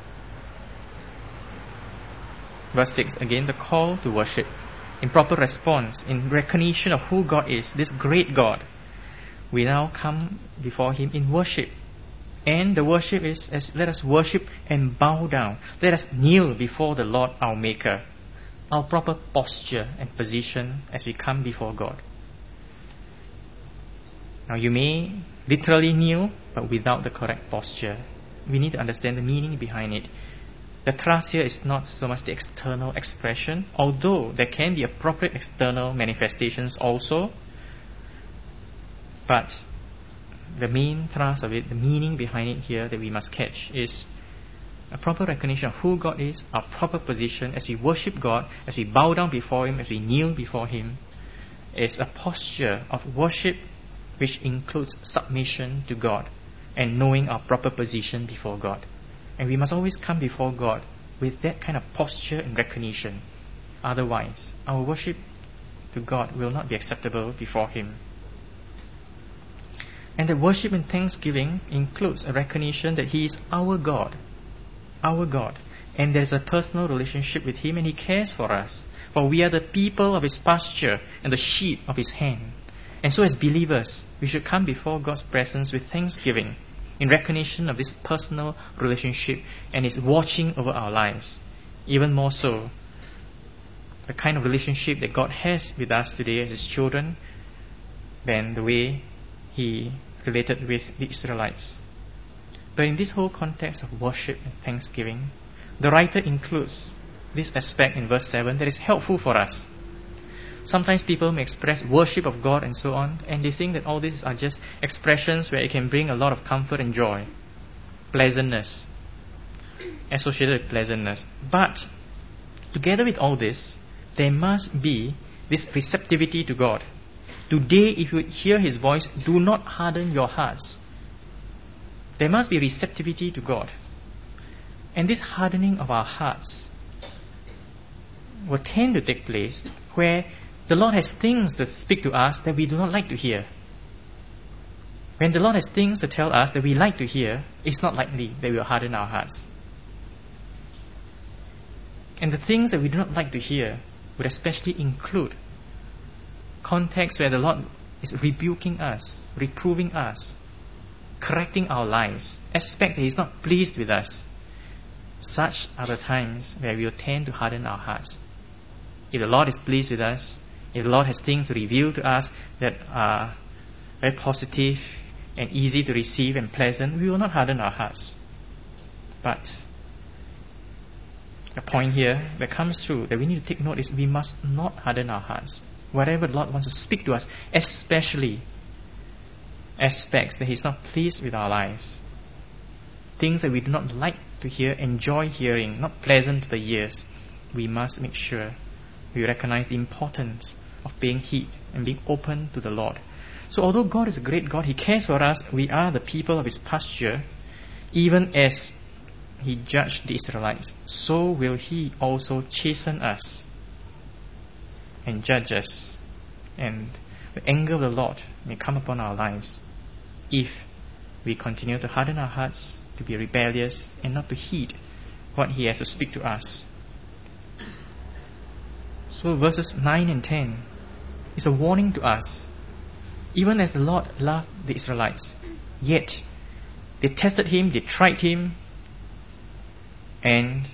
verse six, again, the call to worship in proper response, in recognition of who God is, this great God. We now come before Him in worship. And the worship is, as let us worship and bow down. Let us kneel before the Lord our Maker. Our proper posture and position as we come before God. Now you may literally kneel, but without the correct posture. We need to understand the meaning behind it. The thrust here is not so much the external expression, although there can be appropriate external manifestations also. But the main thrust of it, the meaning behind it here that we must catch is a proper recognition of who God is, our proper position as we worship God, as we bow down before Him, as we kneel before Him, is a posture of worship which includes submission to God and knowing our proper position before God. And we must always come before God with that kind of posture and recognition. Otherwise, our worship to God will not be acceptable before Him. And the worship and thanksgiving includes a recognition that He is our God, our God, and there is a personal relationship with Him, and He cares for us. For we are the people of His pasture and the sheep of His hand. And so as believers, we should come before God's presence with thanksgiving, in recognition of this personal relationship and His watching over our lives. Even more so, the kind of relationship that God has with us today as His children, than the way He related with the Israelites. But in this whole context of worship and thanksgiving, the writer includes this aspect in verse seven that is helpful for us. Sometimes people may express worship of God and so on, and they think that all these are just expressions where it can bring a lot of comfort and joy, pleasantness, associated with pleasantness. But together with all this, there must be this receptivity to God. Today, if you hear His voice, do not harden your hearts. There must be receptivity to God. And this hardening of our hearts will tend to take place where the Lord has things to speak to us that we do not like to hear. When the Lord has things to tell us that we like to hear, it's not likely that we will harden our hearts. And the things that we do not like to hear would especially include contexts where the Lord is rebuking us, reproving us, correcting our lives, aspects that He is not pleased with us. Such are the times where we will tend to harden our hearts. If the Lord is pleased with us, if the Lord has things to reveal to us that are very positive and easy to receive and pleasant, we will not harden our hearts. But the point here that comes through that we need to take note is we must not harden our hearts. Whatever the Lord wants to speak to us, especially aspects that He's not pleased with our lives, things that we do not like to hear, enjoy hearing, not pleasant to the ears, we must make sure we recognize the importance of paying heed and being open to the Lord. So although God is a great God, He cares for us, we are the people of His pasture, even as He judged the Israelites, so will He also chasten us and judge us. And the anger of the Lord may come upon our lives if we continue to harden our hearts, to be rebellious, and not to heed what He has to speak to us. So verses nine and ten is a warning to us. Even as the Lord loved the Israelites, yet they tested Him, they tried Him, and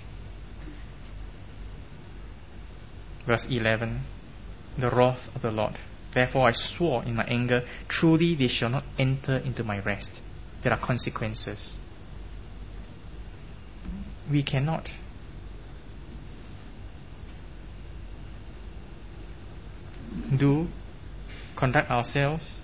verse eleven, the wrath of the Lord. Therefore I swore in my anger, truly they shall not enter into my rest. There are consequences. We cannot do, conduct ourselves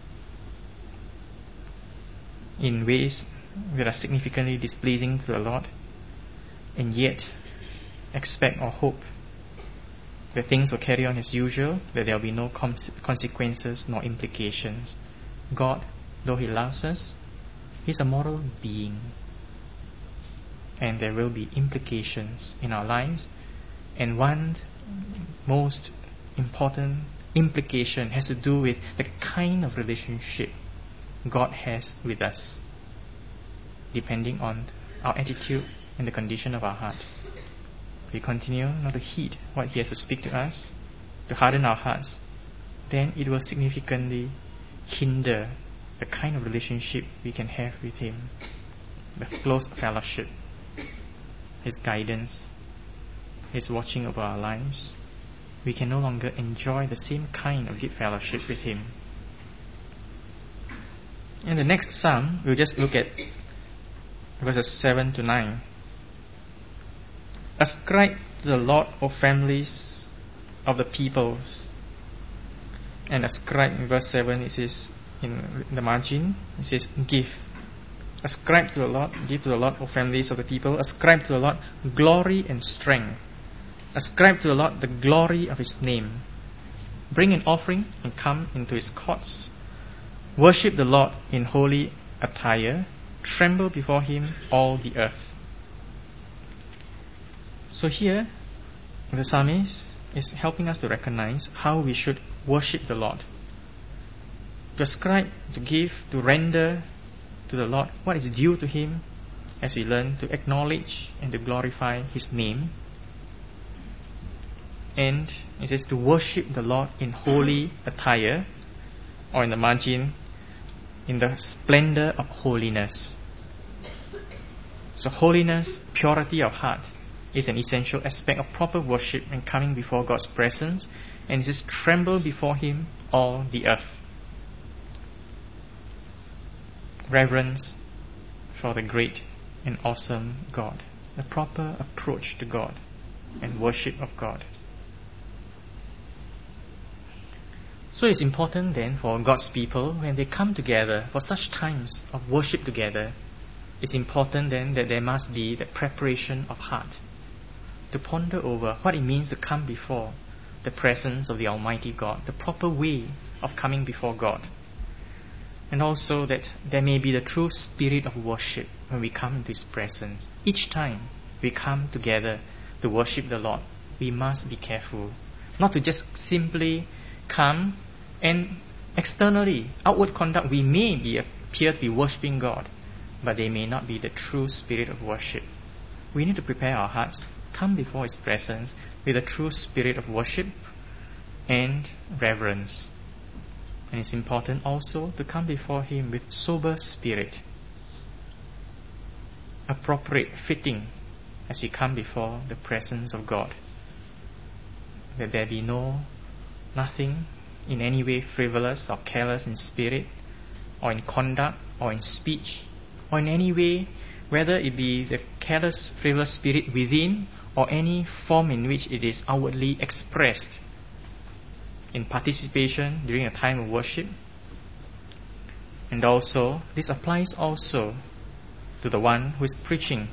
in ways that are significantly displeasing to the Lord, and yet expect or hope that things will carry on as usual, that there will be no consequences nor implications. God, though He loves us, He's a moral being, and there will be implications in our lives. And one most important implication has to do with the kind of relationship God has with us, depending on our attitude and the condition of our heart. If we continue not to heed what He has to speak to us, to harden our hearts, then it will significantly hinder the kind of relationship we can have with Him, the close fellowship, His guidance, His watching over our lives. We can no longer enjoy the same kind of deep fellowship with Him. In the next psalm, we'll just look at verses seven to nine. Ascribe to the Lord, O families of the peoples. And ascribe in verse seven, it says in the margin, it says give. Ascribe to the Lord, give to the Lord, O families of the people. Ascribe to the Lord glory and strength. Ascribe to the Lord the glory of His name. Bring an offering and come into His courts. Worship the Lord in holy attire. Tremble before Him, all the earth. So here, the psalmist is helping us to recognize how we should worship the Lord. To ascribe, to give, to render to the Lord what is due to Him, as we learn to acknowledge and to glorify His name. And it says to worship the Lord in holy attire, or in the margin, in the splendor of holiness. So holiness, purity of heart, is an essential aspect of proper worship and coming before God's presence. And it says tremble before Him, all the earth. reverence for the great and awesome God, the proper approach to God and worship of God. So it's important then for God's people, when they come together for such times of worship together, it's important then that there must be the preparation of heart to ponder over what it means to come before the presence of the Almighty God, the proper way of coming before God. And also that there may be the true spirit of worship when we come into His presence. Each time we come together to worship the Lord, we must be careful not to just simply come and externally, outward conduct, we may be appear to be worshipping God, but they may not be the true spirit of worship. We need to prepare our hearts, come before His presence with a true spirit of worship and reverence. And it's important also to come before Him with sober spirit, appropriate, fitting, as we come before the presence of God. That there be no, nothing in any way frivolous or careless in spirit, or in conduct, or in speech, or in any way, whether it be the careless, frivolous spirit within, or any form in which it is outwardly expressed in participation during a time of worship. And also, this applies also to the one who is preaching.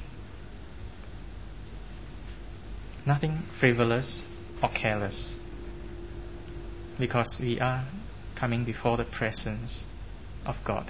Nothing frivolous or careless, because we are coming before the presence of God.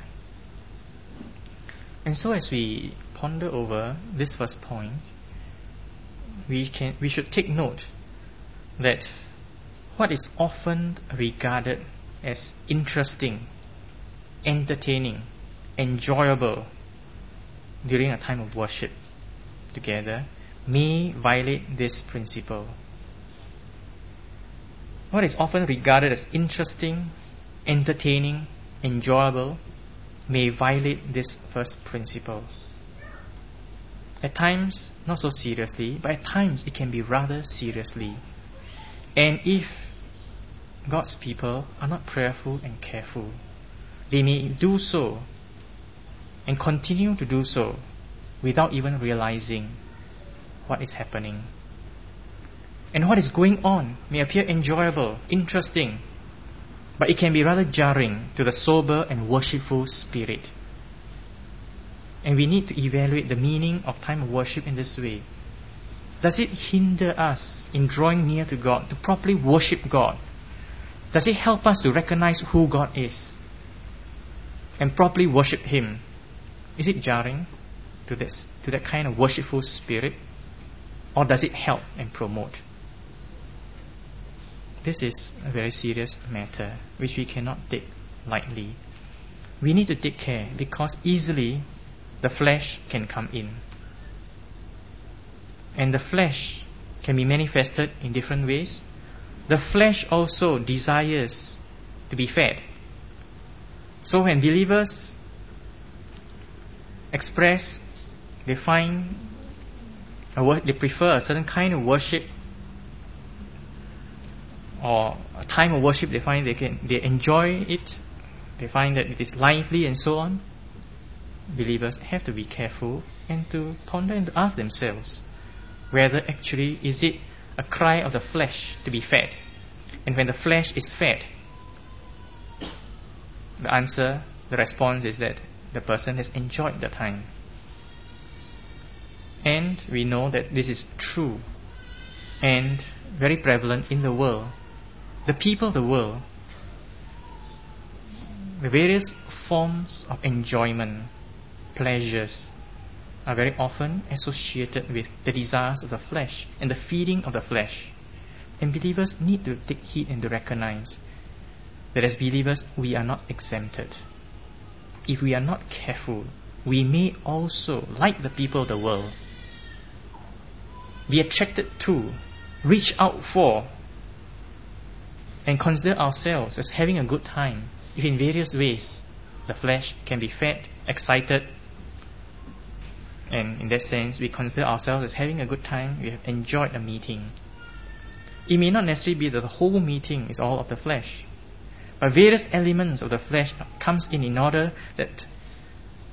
And so as we ponder over this first point, we can we should take note that what is often regarded as interesting, entertaining, enjoyable during a time of worship together may violate this principle. What is often regarded as interesting, entertaining, enjoyable may violate this first principle. At times, not so seriously, but at times it can be rather seriously. And if God's people are not prayerful and careful, they may do so and continue to do so without even realizing what is happening. And what is going on may appear enjoyable, interesting, but it can be rather jarring to the sober and worshipful spirit. And we need to evaluate the meaning of time of worship in this way. Does it hinder us in drawing near to God, to properly worship God? Does it help us to recognize who God is and properly worship Him? Is it jarring to this, to that kind of worshipful spirit? Or does it help and promote? This is a very serious matter which we cannot take lightly. We need to take care, because easily the flesh can come in. And the flesh can be manifested in different ways. The flesh also desires to be fed. So when believers express, they find a wor- they prefer a certain kind of worship, or a time of worship they find they can they enjoy it, they find that it is lively and so on. Believers have to be careful and to ponder and to ask themselves whether actually is it a cry of the flesh to be fed. And when the flesh is fed, the answer, the response is that the person has enjoyed the time. And we know that this is true and very prevalent in the world. The people of the world, the various forms of enjoyment, pleasures, are very often associated with the desires of the flesh and the feeding of the flesh. And believers need to take heed and to recognize that as believers we are not exempted. If we are not careful, we may also, like the people of the world, be attracted to, reach out for, and consider ourselves as having a good time if in various ways the flesh can be fed, excited, and in that sense we consider ourselves as having a good time, we have enjoyed a meeting. It may not necessarily be that the whole meeting is all of the flesh, but various elements of the flesh comes in in order that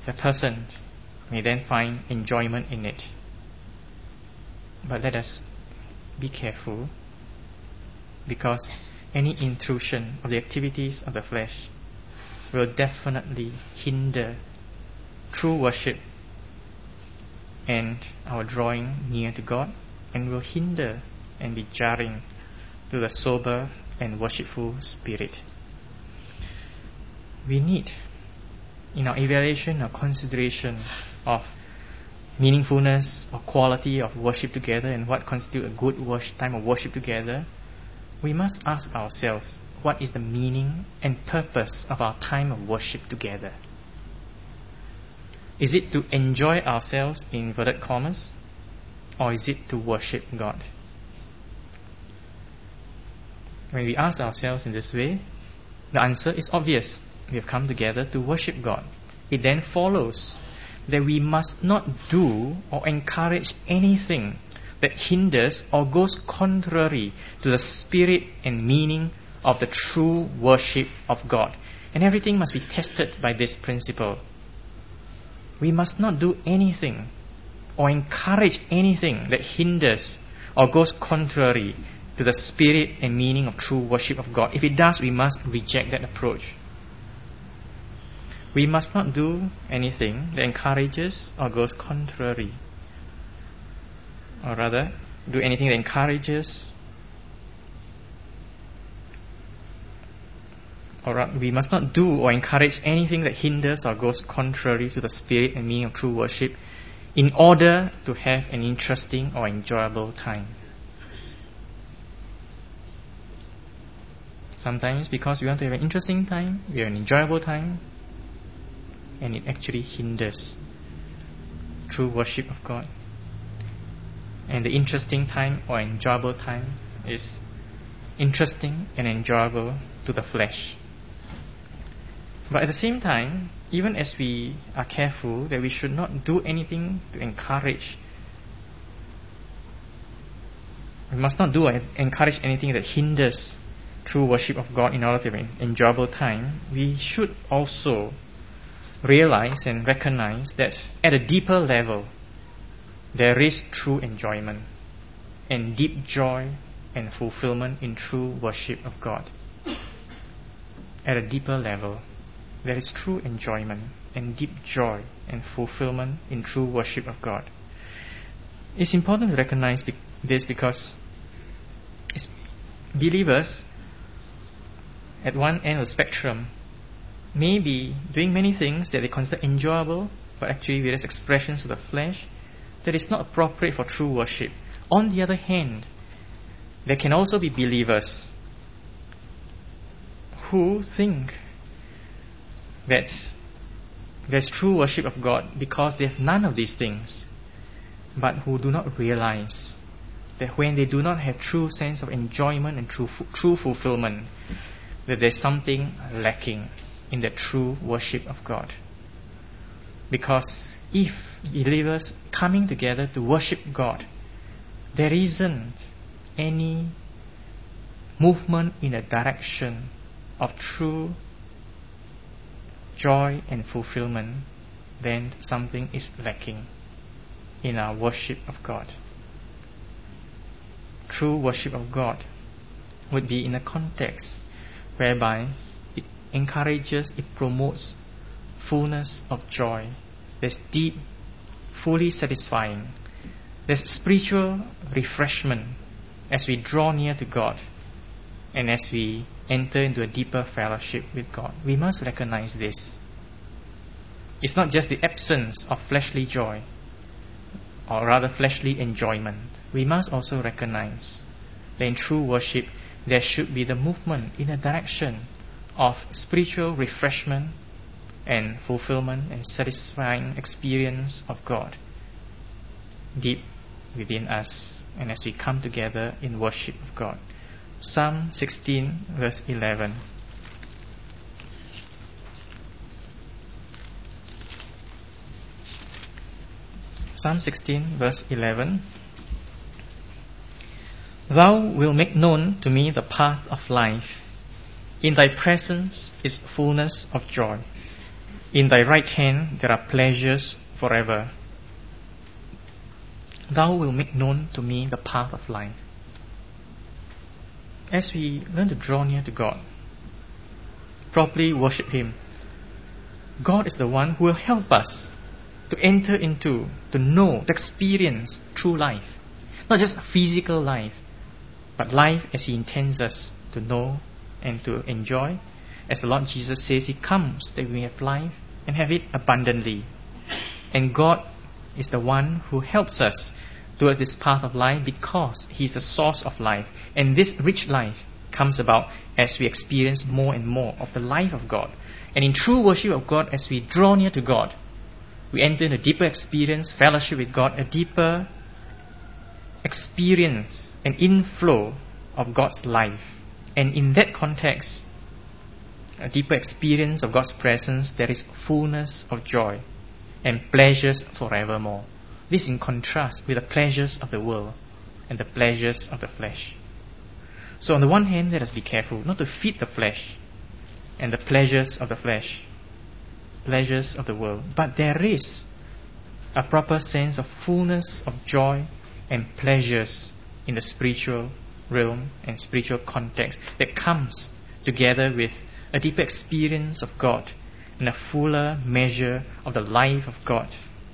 the person may then find enjoyment in it. But let us be careful, because any intrusion of the activities of the flesh will definitely hinder true worship and our drawing near to God, and will hinder and be jarring to the sober and worshipful spirit. We need, in our evaluation or consideration of meaningfulness or quality of worship together and what constitutes a good worship, time of worship together, we must ask ourselves, what is the meaning and purpose of our time of worship together? Is it to enjoy ourselves in inverted commas, or is it to worship God? When we ask ourselves in this way, the answer is obvious. We have come together to worship God. It then follows that we must not do or encourage anything that hinders or goes contrary to the spirit and meaning of the true worship of God. And everything must be tested by this principle. We must not do anything or encourage anything that hinders or goes contrary to the spirit and meaning of true worship of God. If it does, we must reject that approach. We must not do anything that encourages or goes contrary, or rather, do anything that encourages, or we must not do or encourage anything that hinders or goes contrary to the spirit and meaning of true worship, in order to have an interesting or enjoyable time. Sometimes, because we want to have an interesting time, we have an enjoyable time, and it actually hinders true worship of God. And the interesting time or enjoyable time is interesting and enjoyable to the flesh. But at the same time, even as we are careful that we should not do anything to encourage, we must not do or encourage anything that hinders true worship of God in order to have an enjoyable time, we should also realize and recognize that at a deeper level, there is true enjoyment and deep joy and fulfillment in true worship of God. At a deeper level, there is true enjoyment and deep joy and fulfillment in true worship of God. It's important to recognize be- this because believers at one end of the spectrum may be doing many things that they consider enjoyable, but actually various expressions of the flesh that is not appropriate for true worship. On the other hand, there can also be believers who think that there's true worship of God because they have none of these things, but who do not realize that when they do not have true sense of enjoyment and true, true fulfillment, that there's something lacking in the true worship of God. Because if believers coming together to worship God, there isn't any movement in the direction of true joy and fulfillment, then something is lacking in our worship of God. True worship of God would be in a context whereby it encourages, it promotes fullness of joy. There's deep, fully satisfying. There's spiritual refreshment as we draw near to God and as we enter into a deeper fellowship with God. We must recognize this. It's not just the absence of fleshly joy, or rather fleshly enjoyment. We must also recognize that in true worship there should be the movement in a direction of spiritual refreshment and fulfillment and satisfying experience of God deep within us, and as we come together in worship of God. Psalm sixteen verse eleven. Psalm sixteen verse eleven. Thou wilt make known to me the path of life. In thy presence is fullness of joy. In thy right hand there are pleasures forever. Thou wilt make known to me the path of life. As we learn to draw near to God, properly worship Him, God is the one who will help us to enter into, to know, to experience true life. Not just physical life, but life as He intends us to know and to enjoy. As the Lord Jesus says, He comes that we may have life and have it abundantly. And God is the one who helps us towards this path of life because He is the source of life. And this rich life comes about as we experience more and more of the life of God. And in true worship of God, as we draw near to God, we enter into a deeper experience, fellowship with God, a deeper experience, an inflow of God's life. And in that context, a deeper experience of God's presence, there is fullness of joy and pleasures forevermore. This in contrast with the pleasures of the world and the pleasures of the flesh. So on the one hand, let us be careful not to feed the flesh and the pleasures of the flesh, pleasures of the world. But there is a proper sense of fullness of joy and pleasures in the spiritual realm and spiritual context that comes together with a deeper experience of God and a fuller measure of the life of God.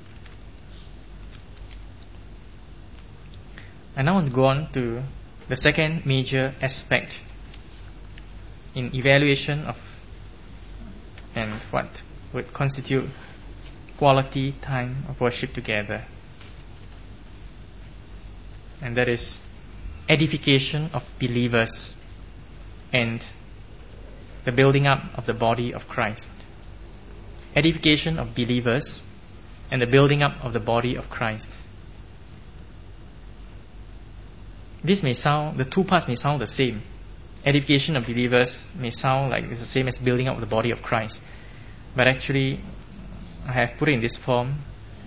I now want to go on to the second major aspect in evaluation of and what would constitute quality time of worship together. And that is edification of believers and the building up of the body of Christ. Edification of believers and the building up of the body of Christ. This may sound, the two parts may sound the same. Edification of believers may sound like it's the same as building up of the body of Christ. But actually, I have put it in this form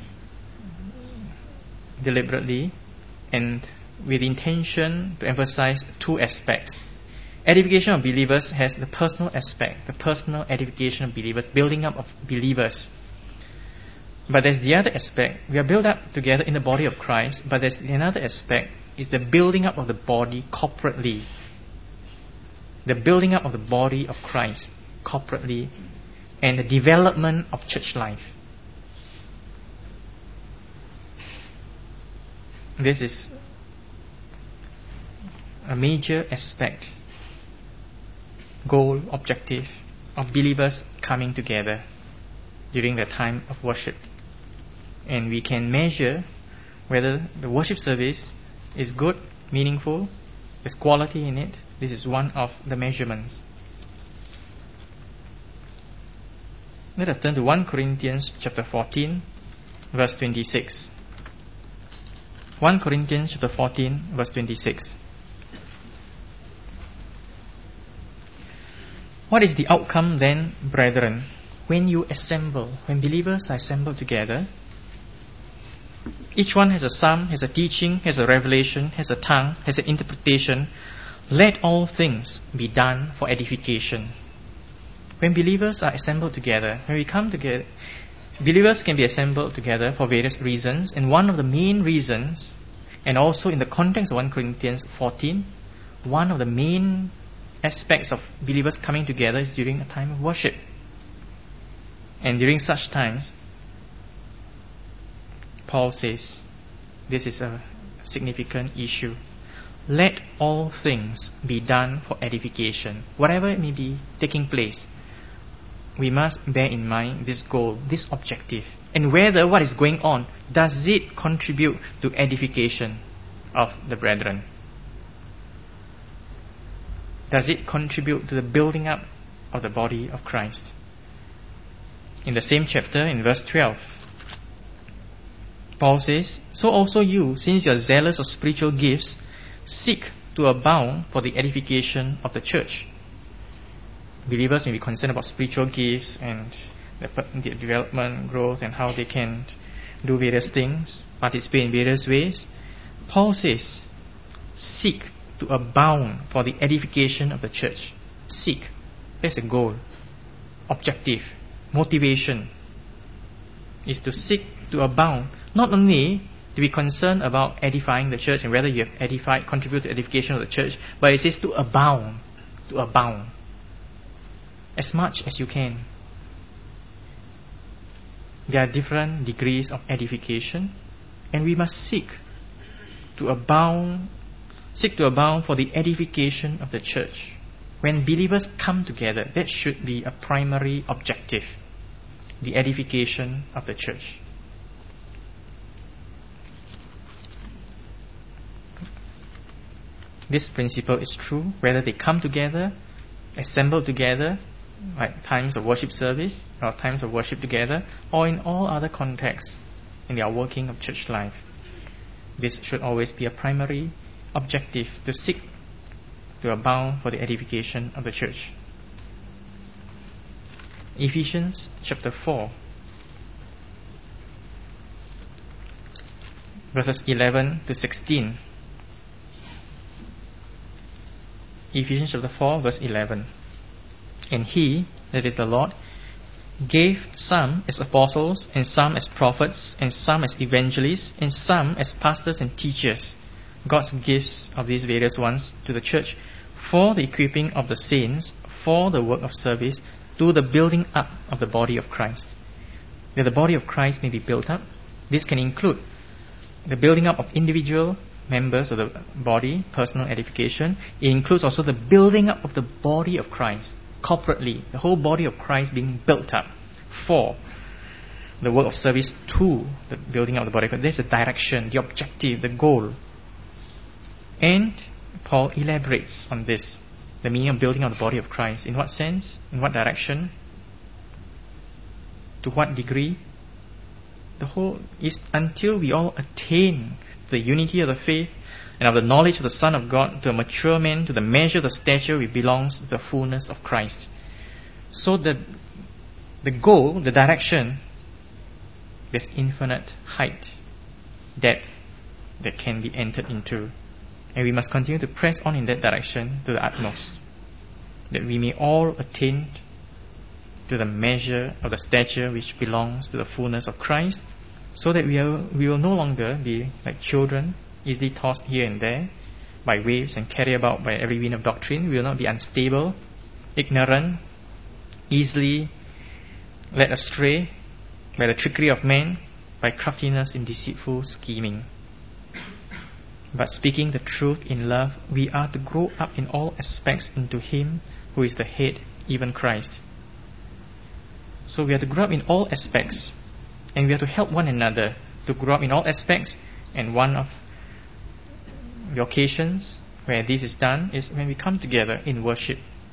deliberately and with intention to emphasize two aspects. Edification of believers has the personal aspect, the personal edification of believers, building up of believers. But there's the other aspect. We are built up together in the body of Christ, but there's another aspect, is the building up of the body corporately. The building up of the body of Christ corporately and the development of church life. This is a major aspect, goal, objective of believers coming together during the time of worship. And we can measure whether the worship service is good, meaningful, there's quality in it. This is one of the measurements. Let us turn to First Corinthians chapter fourteen, verse twenty-six. First Corinthians chapter fourteen, verse twenty-six. What is the outcome then, brethren, when you assemble, when believers are assembled together? Each one has a psalm, has a teaching, has a revelation, has a tongue, has an interpretation. Let all things be done for edification. When believers are assembled together, when we come together, believers can be assembled together for various reasons, and one of the main reasons, and also in the context of First Corinthians fourteen, one of the main aspects of believers coming together is during a time of worship. And during such times, Paul says, this is a significant issue. Let all things be done for edification. Whatever it may be taking place, we must bear in mind this goal, this objective. And whether what is going on, does it contribute to edification of the brethren? Does it contribute to the building up of the body of Christ? In the same chapter, in verse twelve, Paul says, so also you, since you are zealous of spiritual gifts, seek to abound for the edification of the church. Believers may be concerned about spiritual gifts and the development, growth, and how they can do various things, participate in various ways. Paul says, seek to abound for the edification of the church. Seek. That's a goal. Objective. motivation is to seek to abound, not only to be concerned about edifying the church and whether you have edified, contributed to edification of the church, but it says to abound, to abound, as much as you can. There are different degrees of edification, and we must seek to abound, seek to abound for the edification of the church. When believers come together, that should be a primary objective, the edification of the church. This principle is true whether they come together, assemble together, like times of worship service or times of worship together, or in all other contexts in their working of church life. This should always be a primary objective, to seek to abound for the edification of the church. Ephesians chapter four, verses eleven to sixteen. Ephesians chapter four, verse eleven. And he, that is the Lord, gave some as apostles, and some as prophets, and some as evangelists, and some as pastors and teachers, God's gifts of these various ones to the church, for the equipping of the saints, for the work of service, to the building up of the body of Christ. That the body of Christ may be built up. This can include the building up of individual members of the body, personal edification. It includes also the building up of the body of Christ, corporately, the whole body of Christ being built up for the work of service, to the building up of the body of Christ. There's the direction, the objective, the goal. And Paul elaborates on this, the meaning of building up the body of Christ. In what sense? In what direction? To what degree? The whole is until we all attain the unity of the faith and of the knowledge of the Son of God, to a mature man, to the measure of the stature which belongs to the fullness of Christ. So that the goal, the direction, there's infinite height, depth that can be entered into. And we must continue to press on in that direction to the utmost, that we may all attain to the measure of the stature which belongs to the fullness of Christ, so that we, are, we will no longer be like children, easily tossed here and there by waves and carried about by every wind of doctrine. We will not be unstable, ignorant, easily led astray by the trickery of men, by craftiness in deceitful scheming. But speaking the truth in love, we are to grow up in all aspects into Him who is the head, even Christ. So we are to grow up in all aspects, and we are to help one another to grow up in all aspects. And one of the occasions where this is done is when we come together in worship,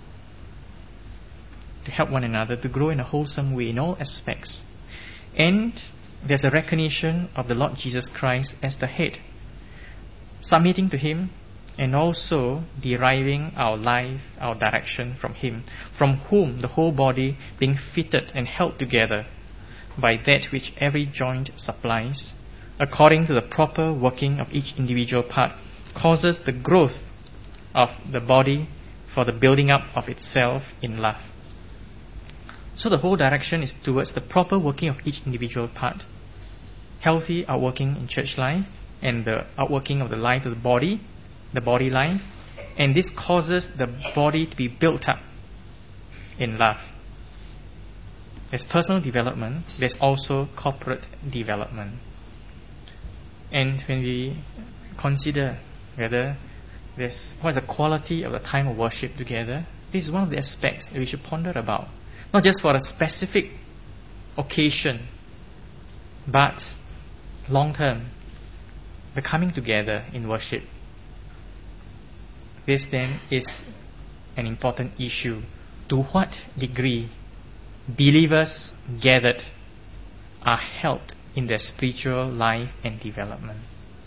to help one another to grow in a wholesome way in all aspects. And there's a recognition of the Lord Jesus Christ as the head, submitting to Him, and also deriving our life, our direction from Him, from whom the whole body, being fitted and held together by that which every joint supplies, according to the proper working of each individual part, causes the growth of the body for the building up of itself in love. So the whole direction is towards the proper working of each individual part, healthy outworking in church life, and the outworking of the life of the body, the body life, and this causes the body to be built up in love. There's personal development, there's also corporate development. And when we consider whether there's what is the quality of the time of worship together, this is one of the aspects that we should ponder about. Not just for a specific occasion, but long term, the coming together in worship. This then is an important issue. To what degree believers gathered are helped in their spiritual life and development?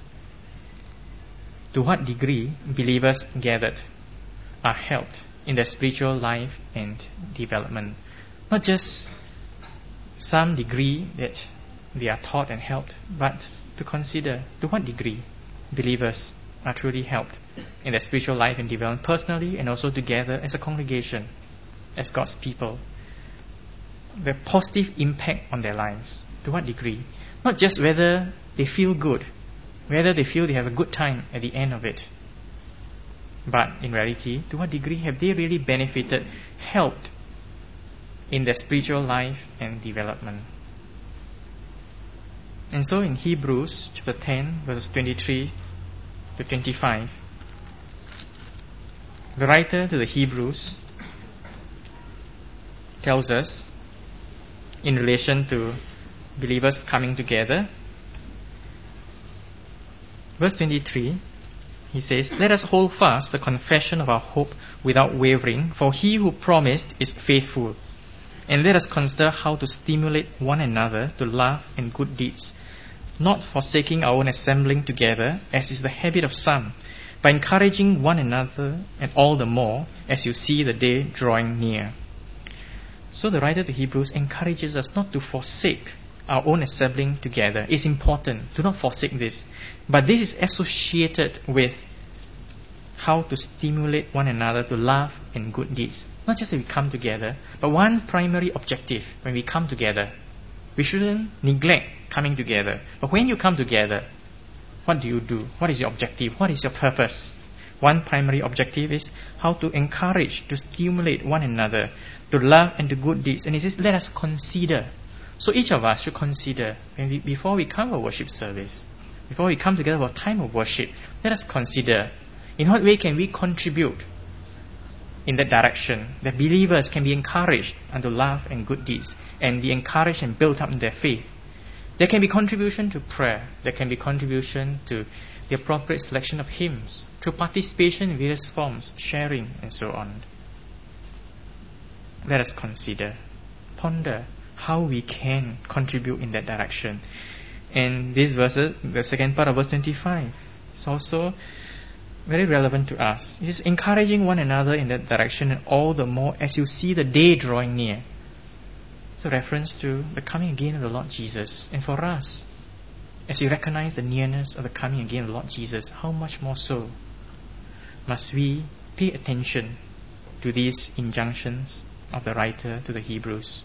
To what degree believers gathered are helped in their spiritual life and development? Not just some degree that they are taught and helped, but to consider to what degree believers are truly helped in their spiritual life and development, personally and also together as a congregation, as God's people. the positive impact on their lives. To what degree? Not just whether they feel good, whether they feel they have a good time at the end of it, but in reality, to what degree have they really benefited, helped in their spiritual life and development. And so in Hebrews chapter ten, verses twenty-three to twenty-five, the writer to the Hebrews tells us, in relation to believers coming together, verse twenty-three, he says, "Let us hold fast the confession of our hope without wavering, for he who promised is faithful. And let us consider how to stimulate one another to love and good deeds, not forsaking our own assembling together, as is the habit of some, by encouraging one another, and all the more as you see the day drawing near." So the writer to Hebrews encourages us not to forsake our own assembling together. It's important. Do not forsake this. But this is associated with how to stimulate one another to love and good deeds. Not just that we come together, but one primary objective when we come together. We shouldn't neglect coming together. But when you come together, what do you do? What is your objective? What is your purpose? One primary objective is how to encourage, to stimulate one another to love and to good deeds. And he says, let us consider. So each of us should consider, when we, before we come to a worship service, before we come together for a time of worship, let us consider, in what way can we contribute in that direction, that believers can be encouraged unto love and good deeds, and be encouraged and built up in their faith. There can be contribution to prayer. There can be contribution to the appropriate selection of hymns, through participation in various forms, sharing, and so on. Let us consider, ponder how we can contribute in that direction. And this verse, the second part of verse twenty-five, is also very relevant to us. It is encouraging one another in that direction, and all the more as you see the day drawing near. It's a reference to the coming again of the Lord Jesus. And for us, as we recognize the nearness of the coming again of the Lord Jesus, how much more so must we pay attention to these injunctions of the writer to the Hebrews.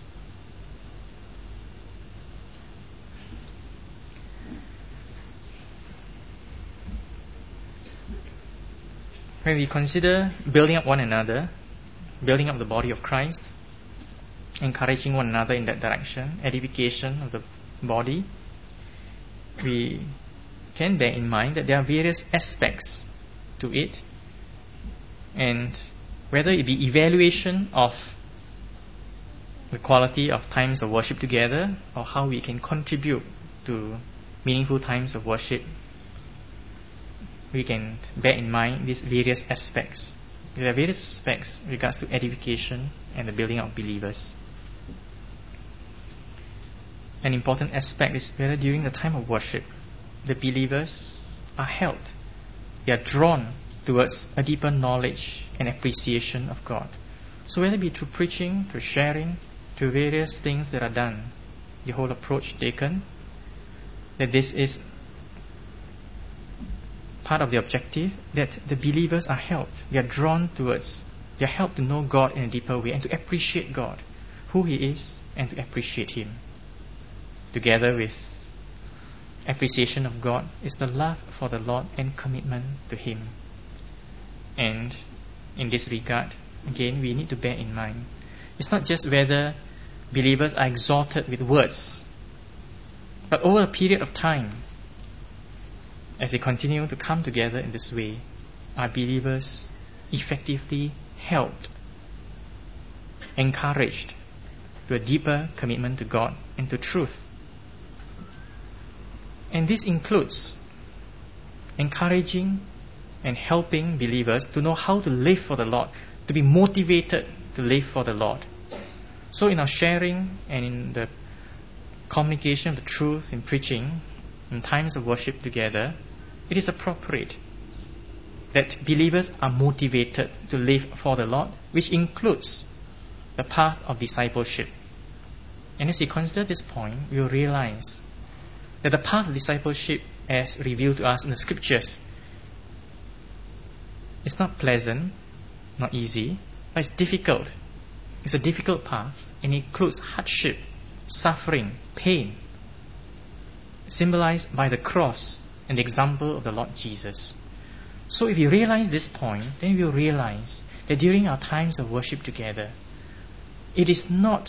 When we consider building up one another, building up the body of Christ, encouraging one another in that direction, edification of the body, we can bear in mind that there are various aspects to it, and whether it be evaluation of the quality of times of worship together, or how we can contribute to meaningful times of worship, we can bear in mind these various aspects. There are various aspects in regards to edification and the building of believers. An important aspect is whether during the time of worship, the believers are helped. They are drawn towards a deeper knowledge and appreciation of God. So whether it be through preaching, through sharing, through various things that are done, the whole approach taken, that this is part of the objective, that the believers are helped. They are drawn towards, they are helped to know God in a deeper way and to appreciate God, who He is, and to appreciate Him. Together with appreciation of God is the love for the Lord and commitment to Him. And in this regard, again, we need to bear in mind, it's not just whether believers are exhorted with words, but over a period of time, as they continue to come together in this way, are believers effectively helped, encouraged to a deeper commitment to God and to truth. And this includes encouraging and helping believers to know how to live for the Lord, to be motivated to live for the Lord. So in our sharing and in the communication of the truth in preaching, in times of worship together, it is appropriate that believers are motivated to live for the Lord, which includes the path of discipleship. And as we consider this point, we will realize that the path of discipleship, as revealed to us in the Scriptures, is not pleasant, not easy, but it's difficult. It's a difficult path and it includes hardship, suffering, pain, symbolized by the cross and the example of the Lord Jesus. So if you realize this point, then we'll realize that during our times of worship together, it is not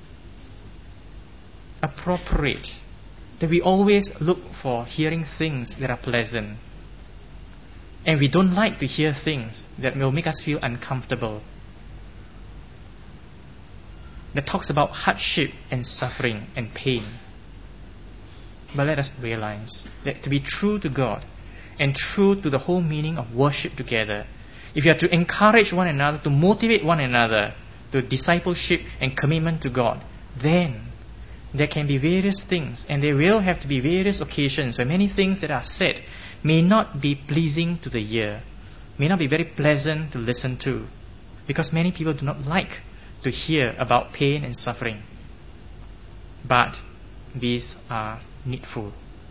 appropriate that we always look for hearing things that are pleasant. And we don't like to hear things that will make us feel uncomfortable. That talks about hardship and suffering and pain. But let us realize that to be true to God and true to the whole meaning of worship together, if you are to encourage one another, to motivate one another to discipleship and commitment to God, then there can be various things, and there will have to be various occasions where many things that are said may not be pleasing to the ear, may not be very pleasant to listen to, because many people do not like to hear about pain and suffering. But these are needful.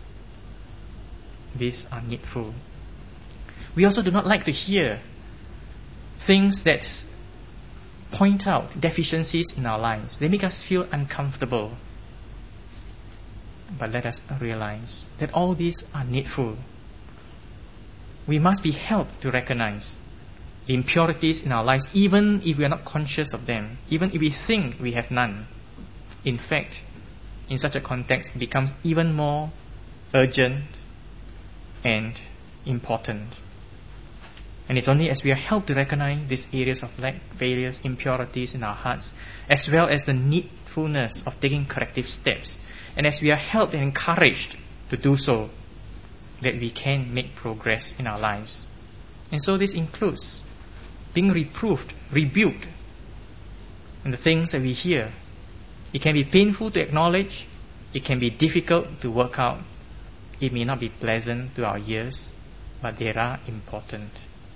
These are needful. We also do not like to hear things that point out deficiencies in our lives. They make us feel uncomfortable. But let us realize that all these are needful. We must be helped to recognize the impurities in our lives, even if we are not conscious of them, even if we think we have none. In fact, in such a context, it becomes even more urgent and important. And it's only as we are helped to recognize these areas of lack, failures, impurities in our hearts, as well as the needfulness of taking corrective steps, and as we are helped and encouraged to do so, that we can make progress in our lives. And so this includes being reproved, rebuked, and the things that we hear. It can be painful to acknowledge, it can be difficult to work out, it may not be pleasant to our ears, but they are important.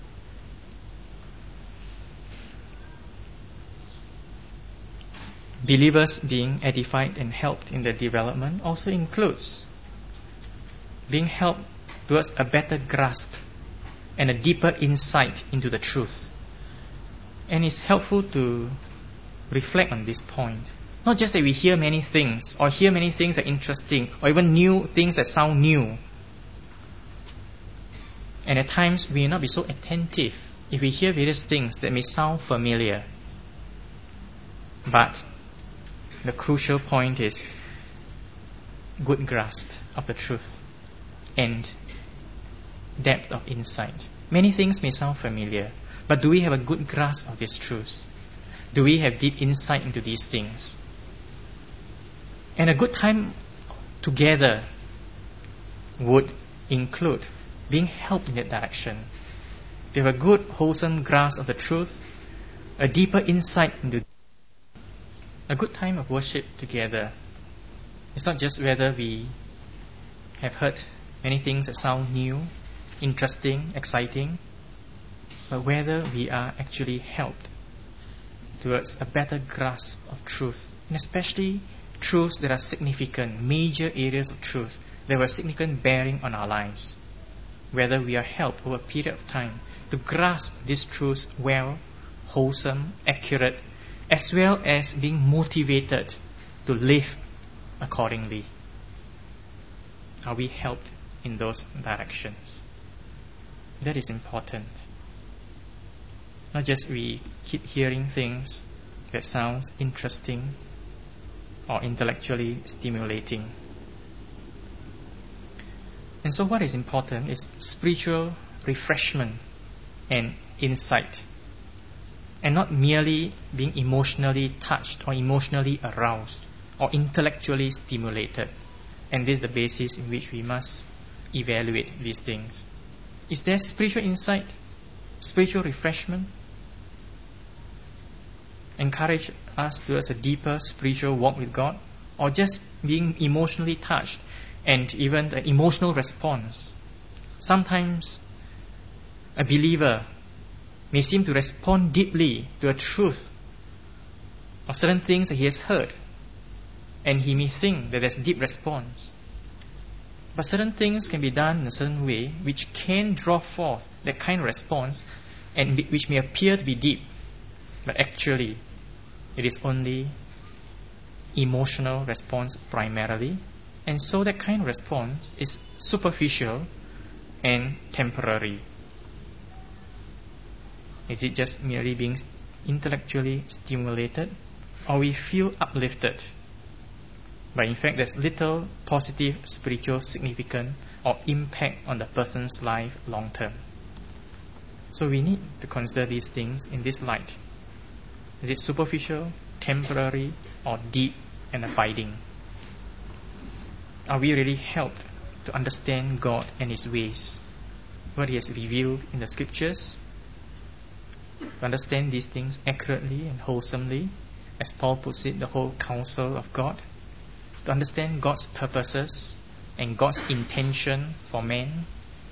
Believers being edified and helped in their development also includes being helped towards a better grasp and a deeper insight into the truth. And it's helpful to reflect on this point. Not just that we hear many things, or hear many things that are interesting, or even new things that sound new. And at times we may not be so attentive if we hear various things that may sound familiar. But the crucial point is good grasp of the truth and depth of insight. Many things may sound familiar, but do we have a good grasp of these truths? Do we have deep insight into these things? And a good time together would include being helped in that direction. To have a good, wholesome grasp of the truth, a deeper insight into a good time of worship together. It's not just whether we have heard many things that sound new, interesting, exciting, but whether we are actually helped towards a better grasp of truth, and especially truths that are significant, major areas of truth that have a significant bearing on our lives. Whether we are helped over a period of time to grasp these truths well, wholesome, accurate, as well as being motivated to live accordingly. Are we helped in those directions? That is important. Not just we keep hearing things that sounds interesting or intellectually stimulating. And so what is important is spiritual refreshment and insight, and not merely being emotionally touched or emotionally aroused or intellectually stimulated. And this is the basis in which we must evaluate these things. Is there spiritual insight, spiritual refreshment? Encourage us towards a deeper spiritual walk with God, or just being emotionally touched and even the emotional response? Sometimes a believer may seem to respond deeply to a truth or certain things that he has heard, and he may think that there's a deep response. But certain things can be done in a certain way which can draw forth that kind of response, and which may appear to be deep, but actually It is only emotional response primarily, and so that kind of response is superficial and temporary. Is it just merely being intellectually stimulated, or we feel uplifted? But in fact, there's little positive spiritual significance or impact on the person's life long term. So we need to consider these things in this light. Is it superficial, temporary, or deep and abiding? Are we really helped to understand God and His ways, what He has revealed in the Scriptures? To understand these things accurately and wholesomely, as Paul puts it, the whole counsel of God. To understand God's purposes and God's intention for man,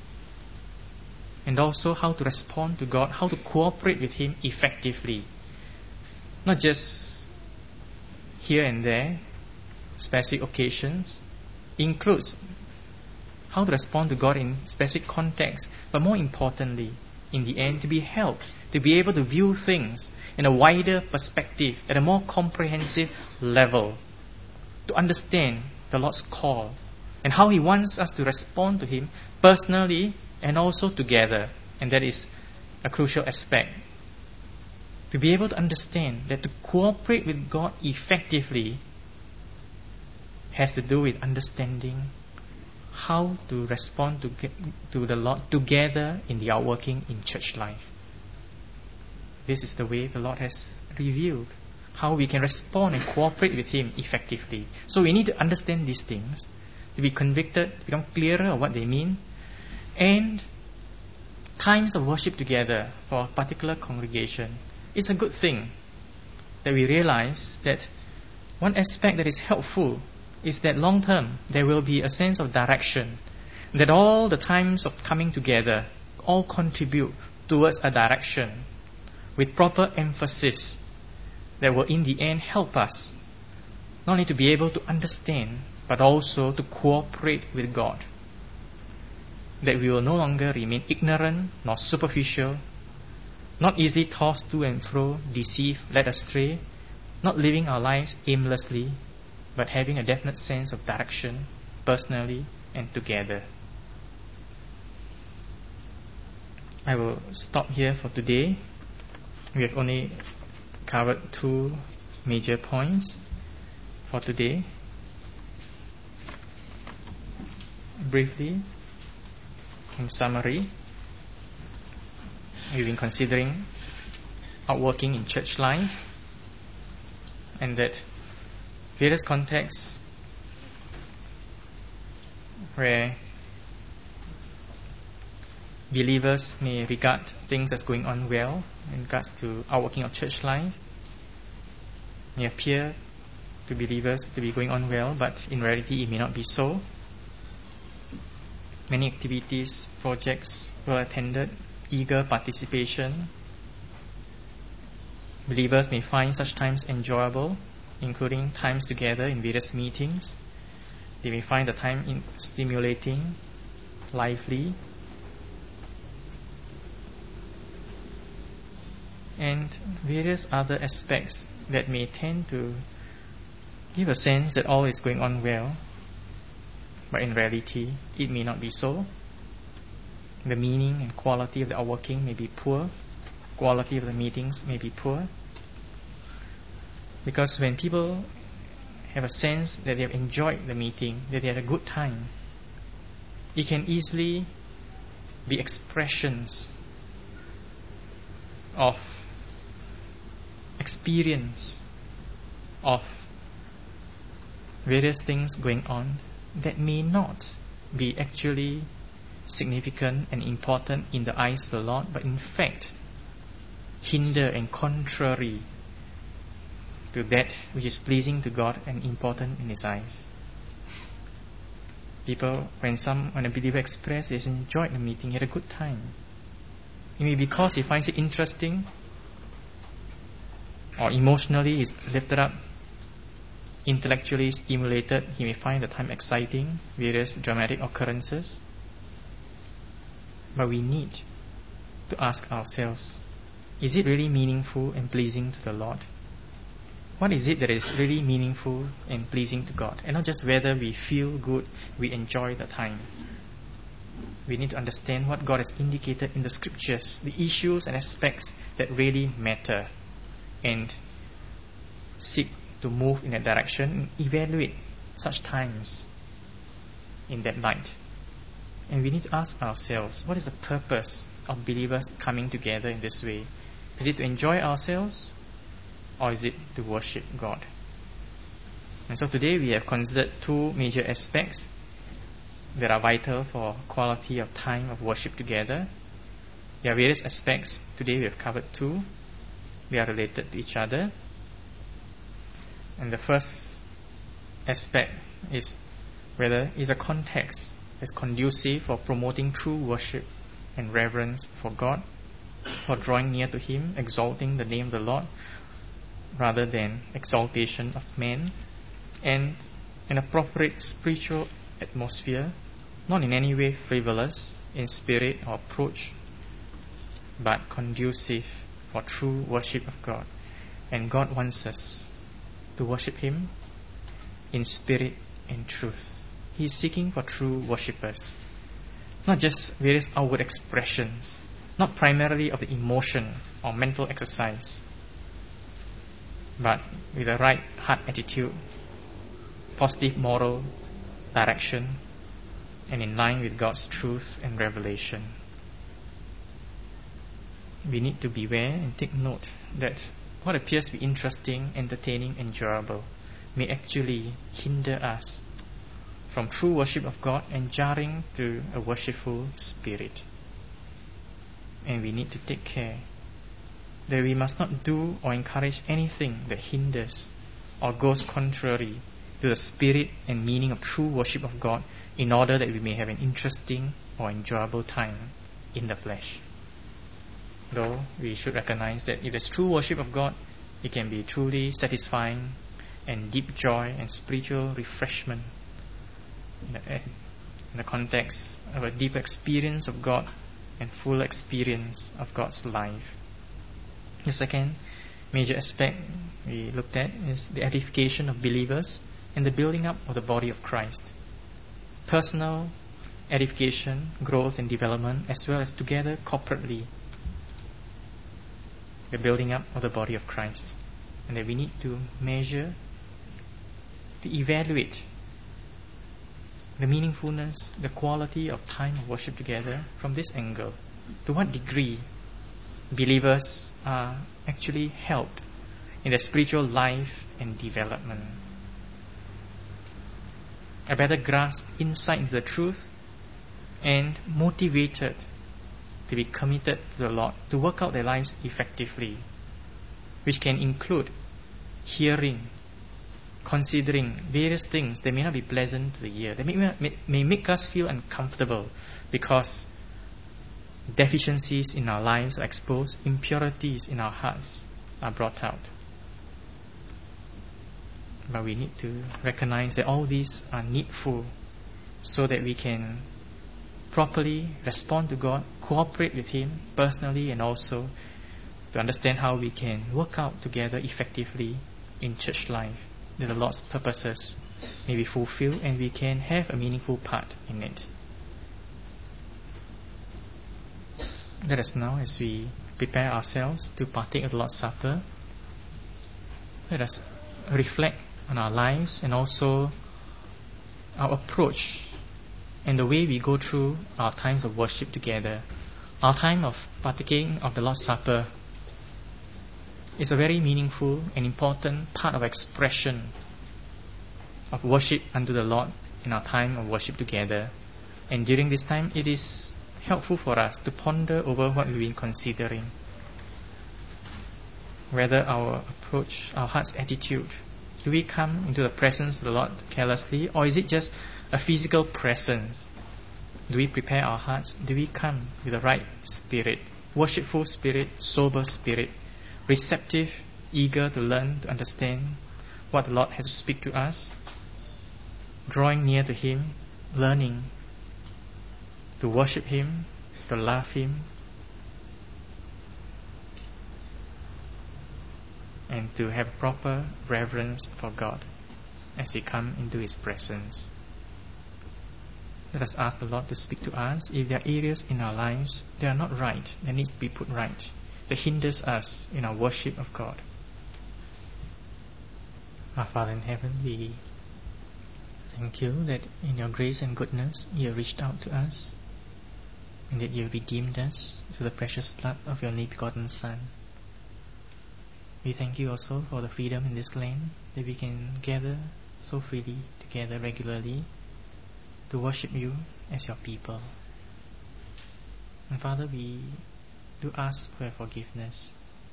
and also how to respond to God, how to cooperate with Him effectively, not just here and there, specific occasions. Includes how to respond to God in specific contexts, but more importantly, in the end, to be helped to be able to view things in a wider perspective, at a more comprehensive level, to understand the Lord's call and how He wants us to respond to Him personally and also together. And that is a crucial aspect. To be able to understand that to cooperate with God effectively has to do with understanding how to respond to, to the Lord together in the outworking in church life. This is the way the Lord has revealed how we can respond and cooperate with Him effectively. So we need to understand these things, to be convicted, to become clearer of what they mean, and times of worship together for a particular congregation. It's a good thing that we realize that one aspect that is helpful is that long term there will be a sense of direction, that all the times of coming together all contribute towards a direction with proper emphasis that will in the end help us not only to be able to understand but also to cooperate with God. That we will no longer remain ignorant nor superficial, not easily tossed to and fro, deceived, led astray, not living our lives aimlessly, but having a definite sense of direction, personally and together. I will stop here for today. We have only covered two major points for today. Briefly, in summary, we've been considering outworking in church life, and that various contexts where believers may regard things as going on well in regards to outworking of church life may appear to believers to be going on well, but in reality it may not be so. Many activities, projects were attended, eager participation. Believers may find such times enjoyable, including times together in various meetings. They may find the time in stimulating, lively, and various other aspects that may tend to give a sense that all is going on well, but in reality it may not be so. The meaning and quality of the outworking may be poor, quality of the meetings may be poor. Because when people have a sense that they have enjoyed the meeting, that they had a good time, it can easily be expressions of experience of various things going on that may not be actually significant and important in the eyes of the Lord, but in fact hinder and contrary to that which is pleasing to God and important in His eyes. People, when some when a believer express, they enjoyed the meeting, had a good time. It may be because he finds it interesting, or emotionally he's lifted up, intellectually stimulated, he may find the time exciting, various dramatic occurrences. But we need to ask ourselves, is it really meaningful and pleasing to the Lord? what is it that is really meaningful and pleasing to God, and not just whether we feel good, we enjoy the time. We need to understand what God has indicated in the scriptures, the issues and aspects that really matter, and seek to move in that direction and evaluate such times in that light. And we need to ask ourselves, what is the purpose of believers coming together in this way? Is it to enjoy ourselves, or is it to worship God? And so today we have considered two major aspects that are vital for quality of time of worship together. There are various aspects. Today we have covered two. They are related to each other. And the first aspect is whether is a context that's conducive for promoting true worship and reverence for God, for drawing near to Him, exalting the name of the Lord, rather than exaltation of men, and an appropriate spiritual atmosphere, not in any way frivolous in spirit or approach, but conducive for true worship of God. And God wants us to worship Him in spirit and truth. He is seeking for true worshippers, not just various outward expressions, not primarily of the emotion or mental exercise, but with the right heart attitude, positive moral direction, and in line with God's truth and revelation. We need to beware and take note that what appears to be interesting, entertaining, enjoyable may actually hinder us from true worship of God and jarring to a worshipful spirit. And we need to take care that we must not do or encourage anything that hinders or goes contrary to the spirit and meaning of true worship of God, in order that we may have an interesting or enjoyable time in the flesh. Though we should recognize that if it's true worship of God, it can be truly satisfying and deep joy and spiritual refreshment in the, in the context of a deep experience of God and full experience of God's life. The second major aspect we looked at is the edification of believers and the building up of the body of Christ. Personal edification, growth and development, as well as together corporately, the building up of the body of Christ. And that we need to measure, to evaluate the meaningfulness, the quality of time of worship together from this angle. To what degree believers are actually helped in their spiritual life and development. A better grasp, insight into the truth, and motivated to be committed to the Lord, to work out their lives effectively, which can include hearing, considering various things that may not be pleasant to the ear, that may, may, may make us feel uncomfortable because deficiencies in our lives are exposed, impurities in our hearts are brought out. But we need to recognize that all these are needful so that we can properly respond to God, cooperate with Him personally, and also to understand how we can work out together effectively in church life, that the Lord's purposes may be fulfilled and we can have a meaningful part in it. Let us now, as we prepare ourselves to partake of the Lord's Supper, let us reflect on our lives and also our approach and the way we go through our times of worship together. Our time of partaking of the Lord's Supper is a very meaningful and important part of expression of worship unto the Lord in our time of worship together. And during this time, it is helpful for us to ponder over what we've been considering. Whether our approach, our heart's attitude, do we come into the presence of the Lord carelessly, or is it just a physical presence? Do we prepare our hearts? Do we come with the right spirit, worshipful spirit, sober spirit, receptive, eager to learn, to understand what the Lord has to speak to us, drawing near to Him, learning to worship Him, to love Him, and to have proper reverence for God as we come into His presence. Let us ask the Lord to speak to us. If there are areas in our lives that are not right, that needs to be put right, that hinders us in our worship of God. Our Father in heaven, we thank you that in your grace and goodness you have reached out to us, and that you have redeemed us through the precious blood of your only begotten Son. We thank you also for the freedom in this land, that we can gather so freely together regularly to worship you as your people. And Father, we do ask for your forgiveness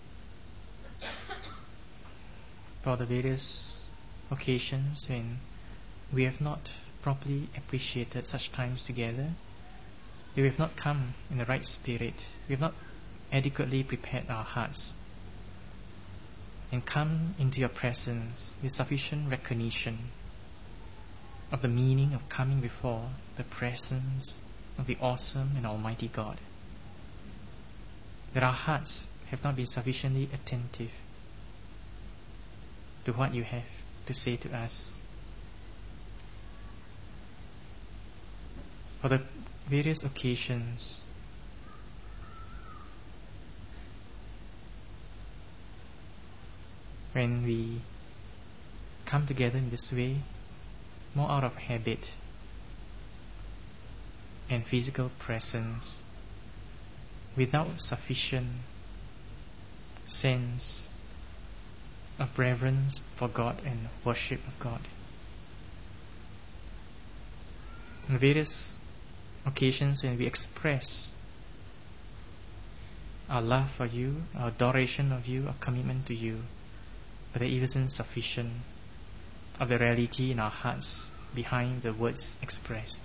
for the various occasions when we have not properly appreciated such times together. We have not come in the right spirit. We have not adequately prepared our hearts and come into your presence with sufficient recognition of the meaning of coming before the presence of the awesome and almighty God. That our hearts have not been sufficiently attentive to what you have to say to us. For the various occasions when we come together in this way, more out of habit and physical presence, without sufficient sense of reverence for God and worship of God. On various occasions when we express our love for you, our adoration of you, our commitment to you, but there isn't sufficient of the reality in our hearts behind the words expressed.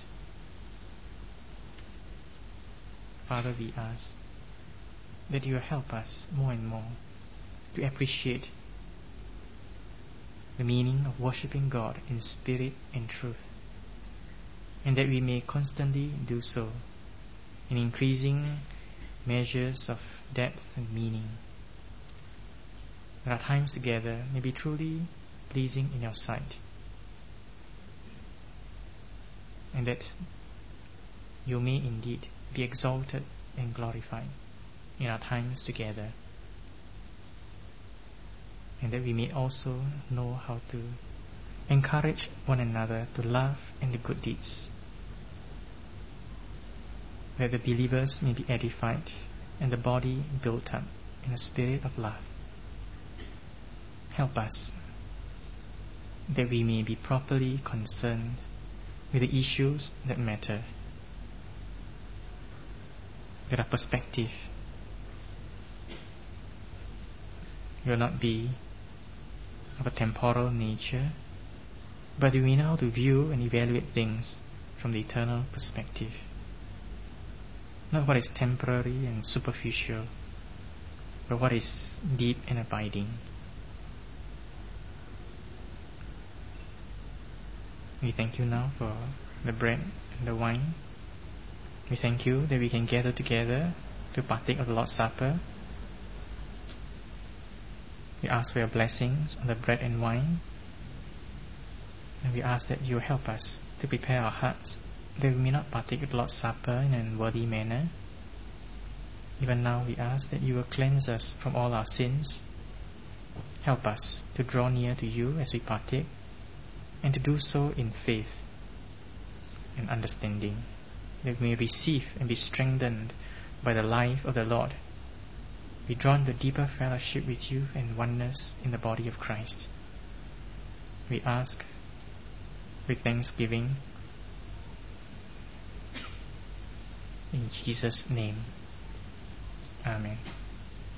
Father, we ask that you will help us more and more to appreciate the meaning of worshipping God in spirit and truth, and that we may constantly do so in increasing measures of depth and meaning, that our times together may be truly pleasing in your sight, and that you may indeed be exalted and glorified in our times together, and that we may also know how to encourage one another to love and the good deeds, that the believers may be edified and the body built up in a spirit of love. Help us that we may be properly concerned with the issues that matter, that our perspective will not be of a temporal nature, but we know how to view and evaluate things from the eternal perspective, not what is temporary and superficial, but what is deep and abiding. We thank you now for the bread and the wine. We thank you that we can gather together to partake of the Lord's Supper. We ask for your blessings on the bread and wine, and we ask that you help us to prepare our hearts that we may not partake of the Lord's Supper in an unworthy manner. Even now we ask that you will cleanse us from all our sins. Help us to draw near to you as we partake, and to do so in faith and understanding, that we may receive and be strengthened by the life of the Lord, be drawn to deeper fellowship with you and oneness in the body of Christ. We ask with thanksgiving in Jesus' name. Amen.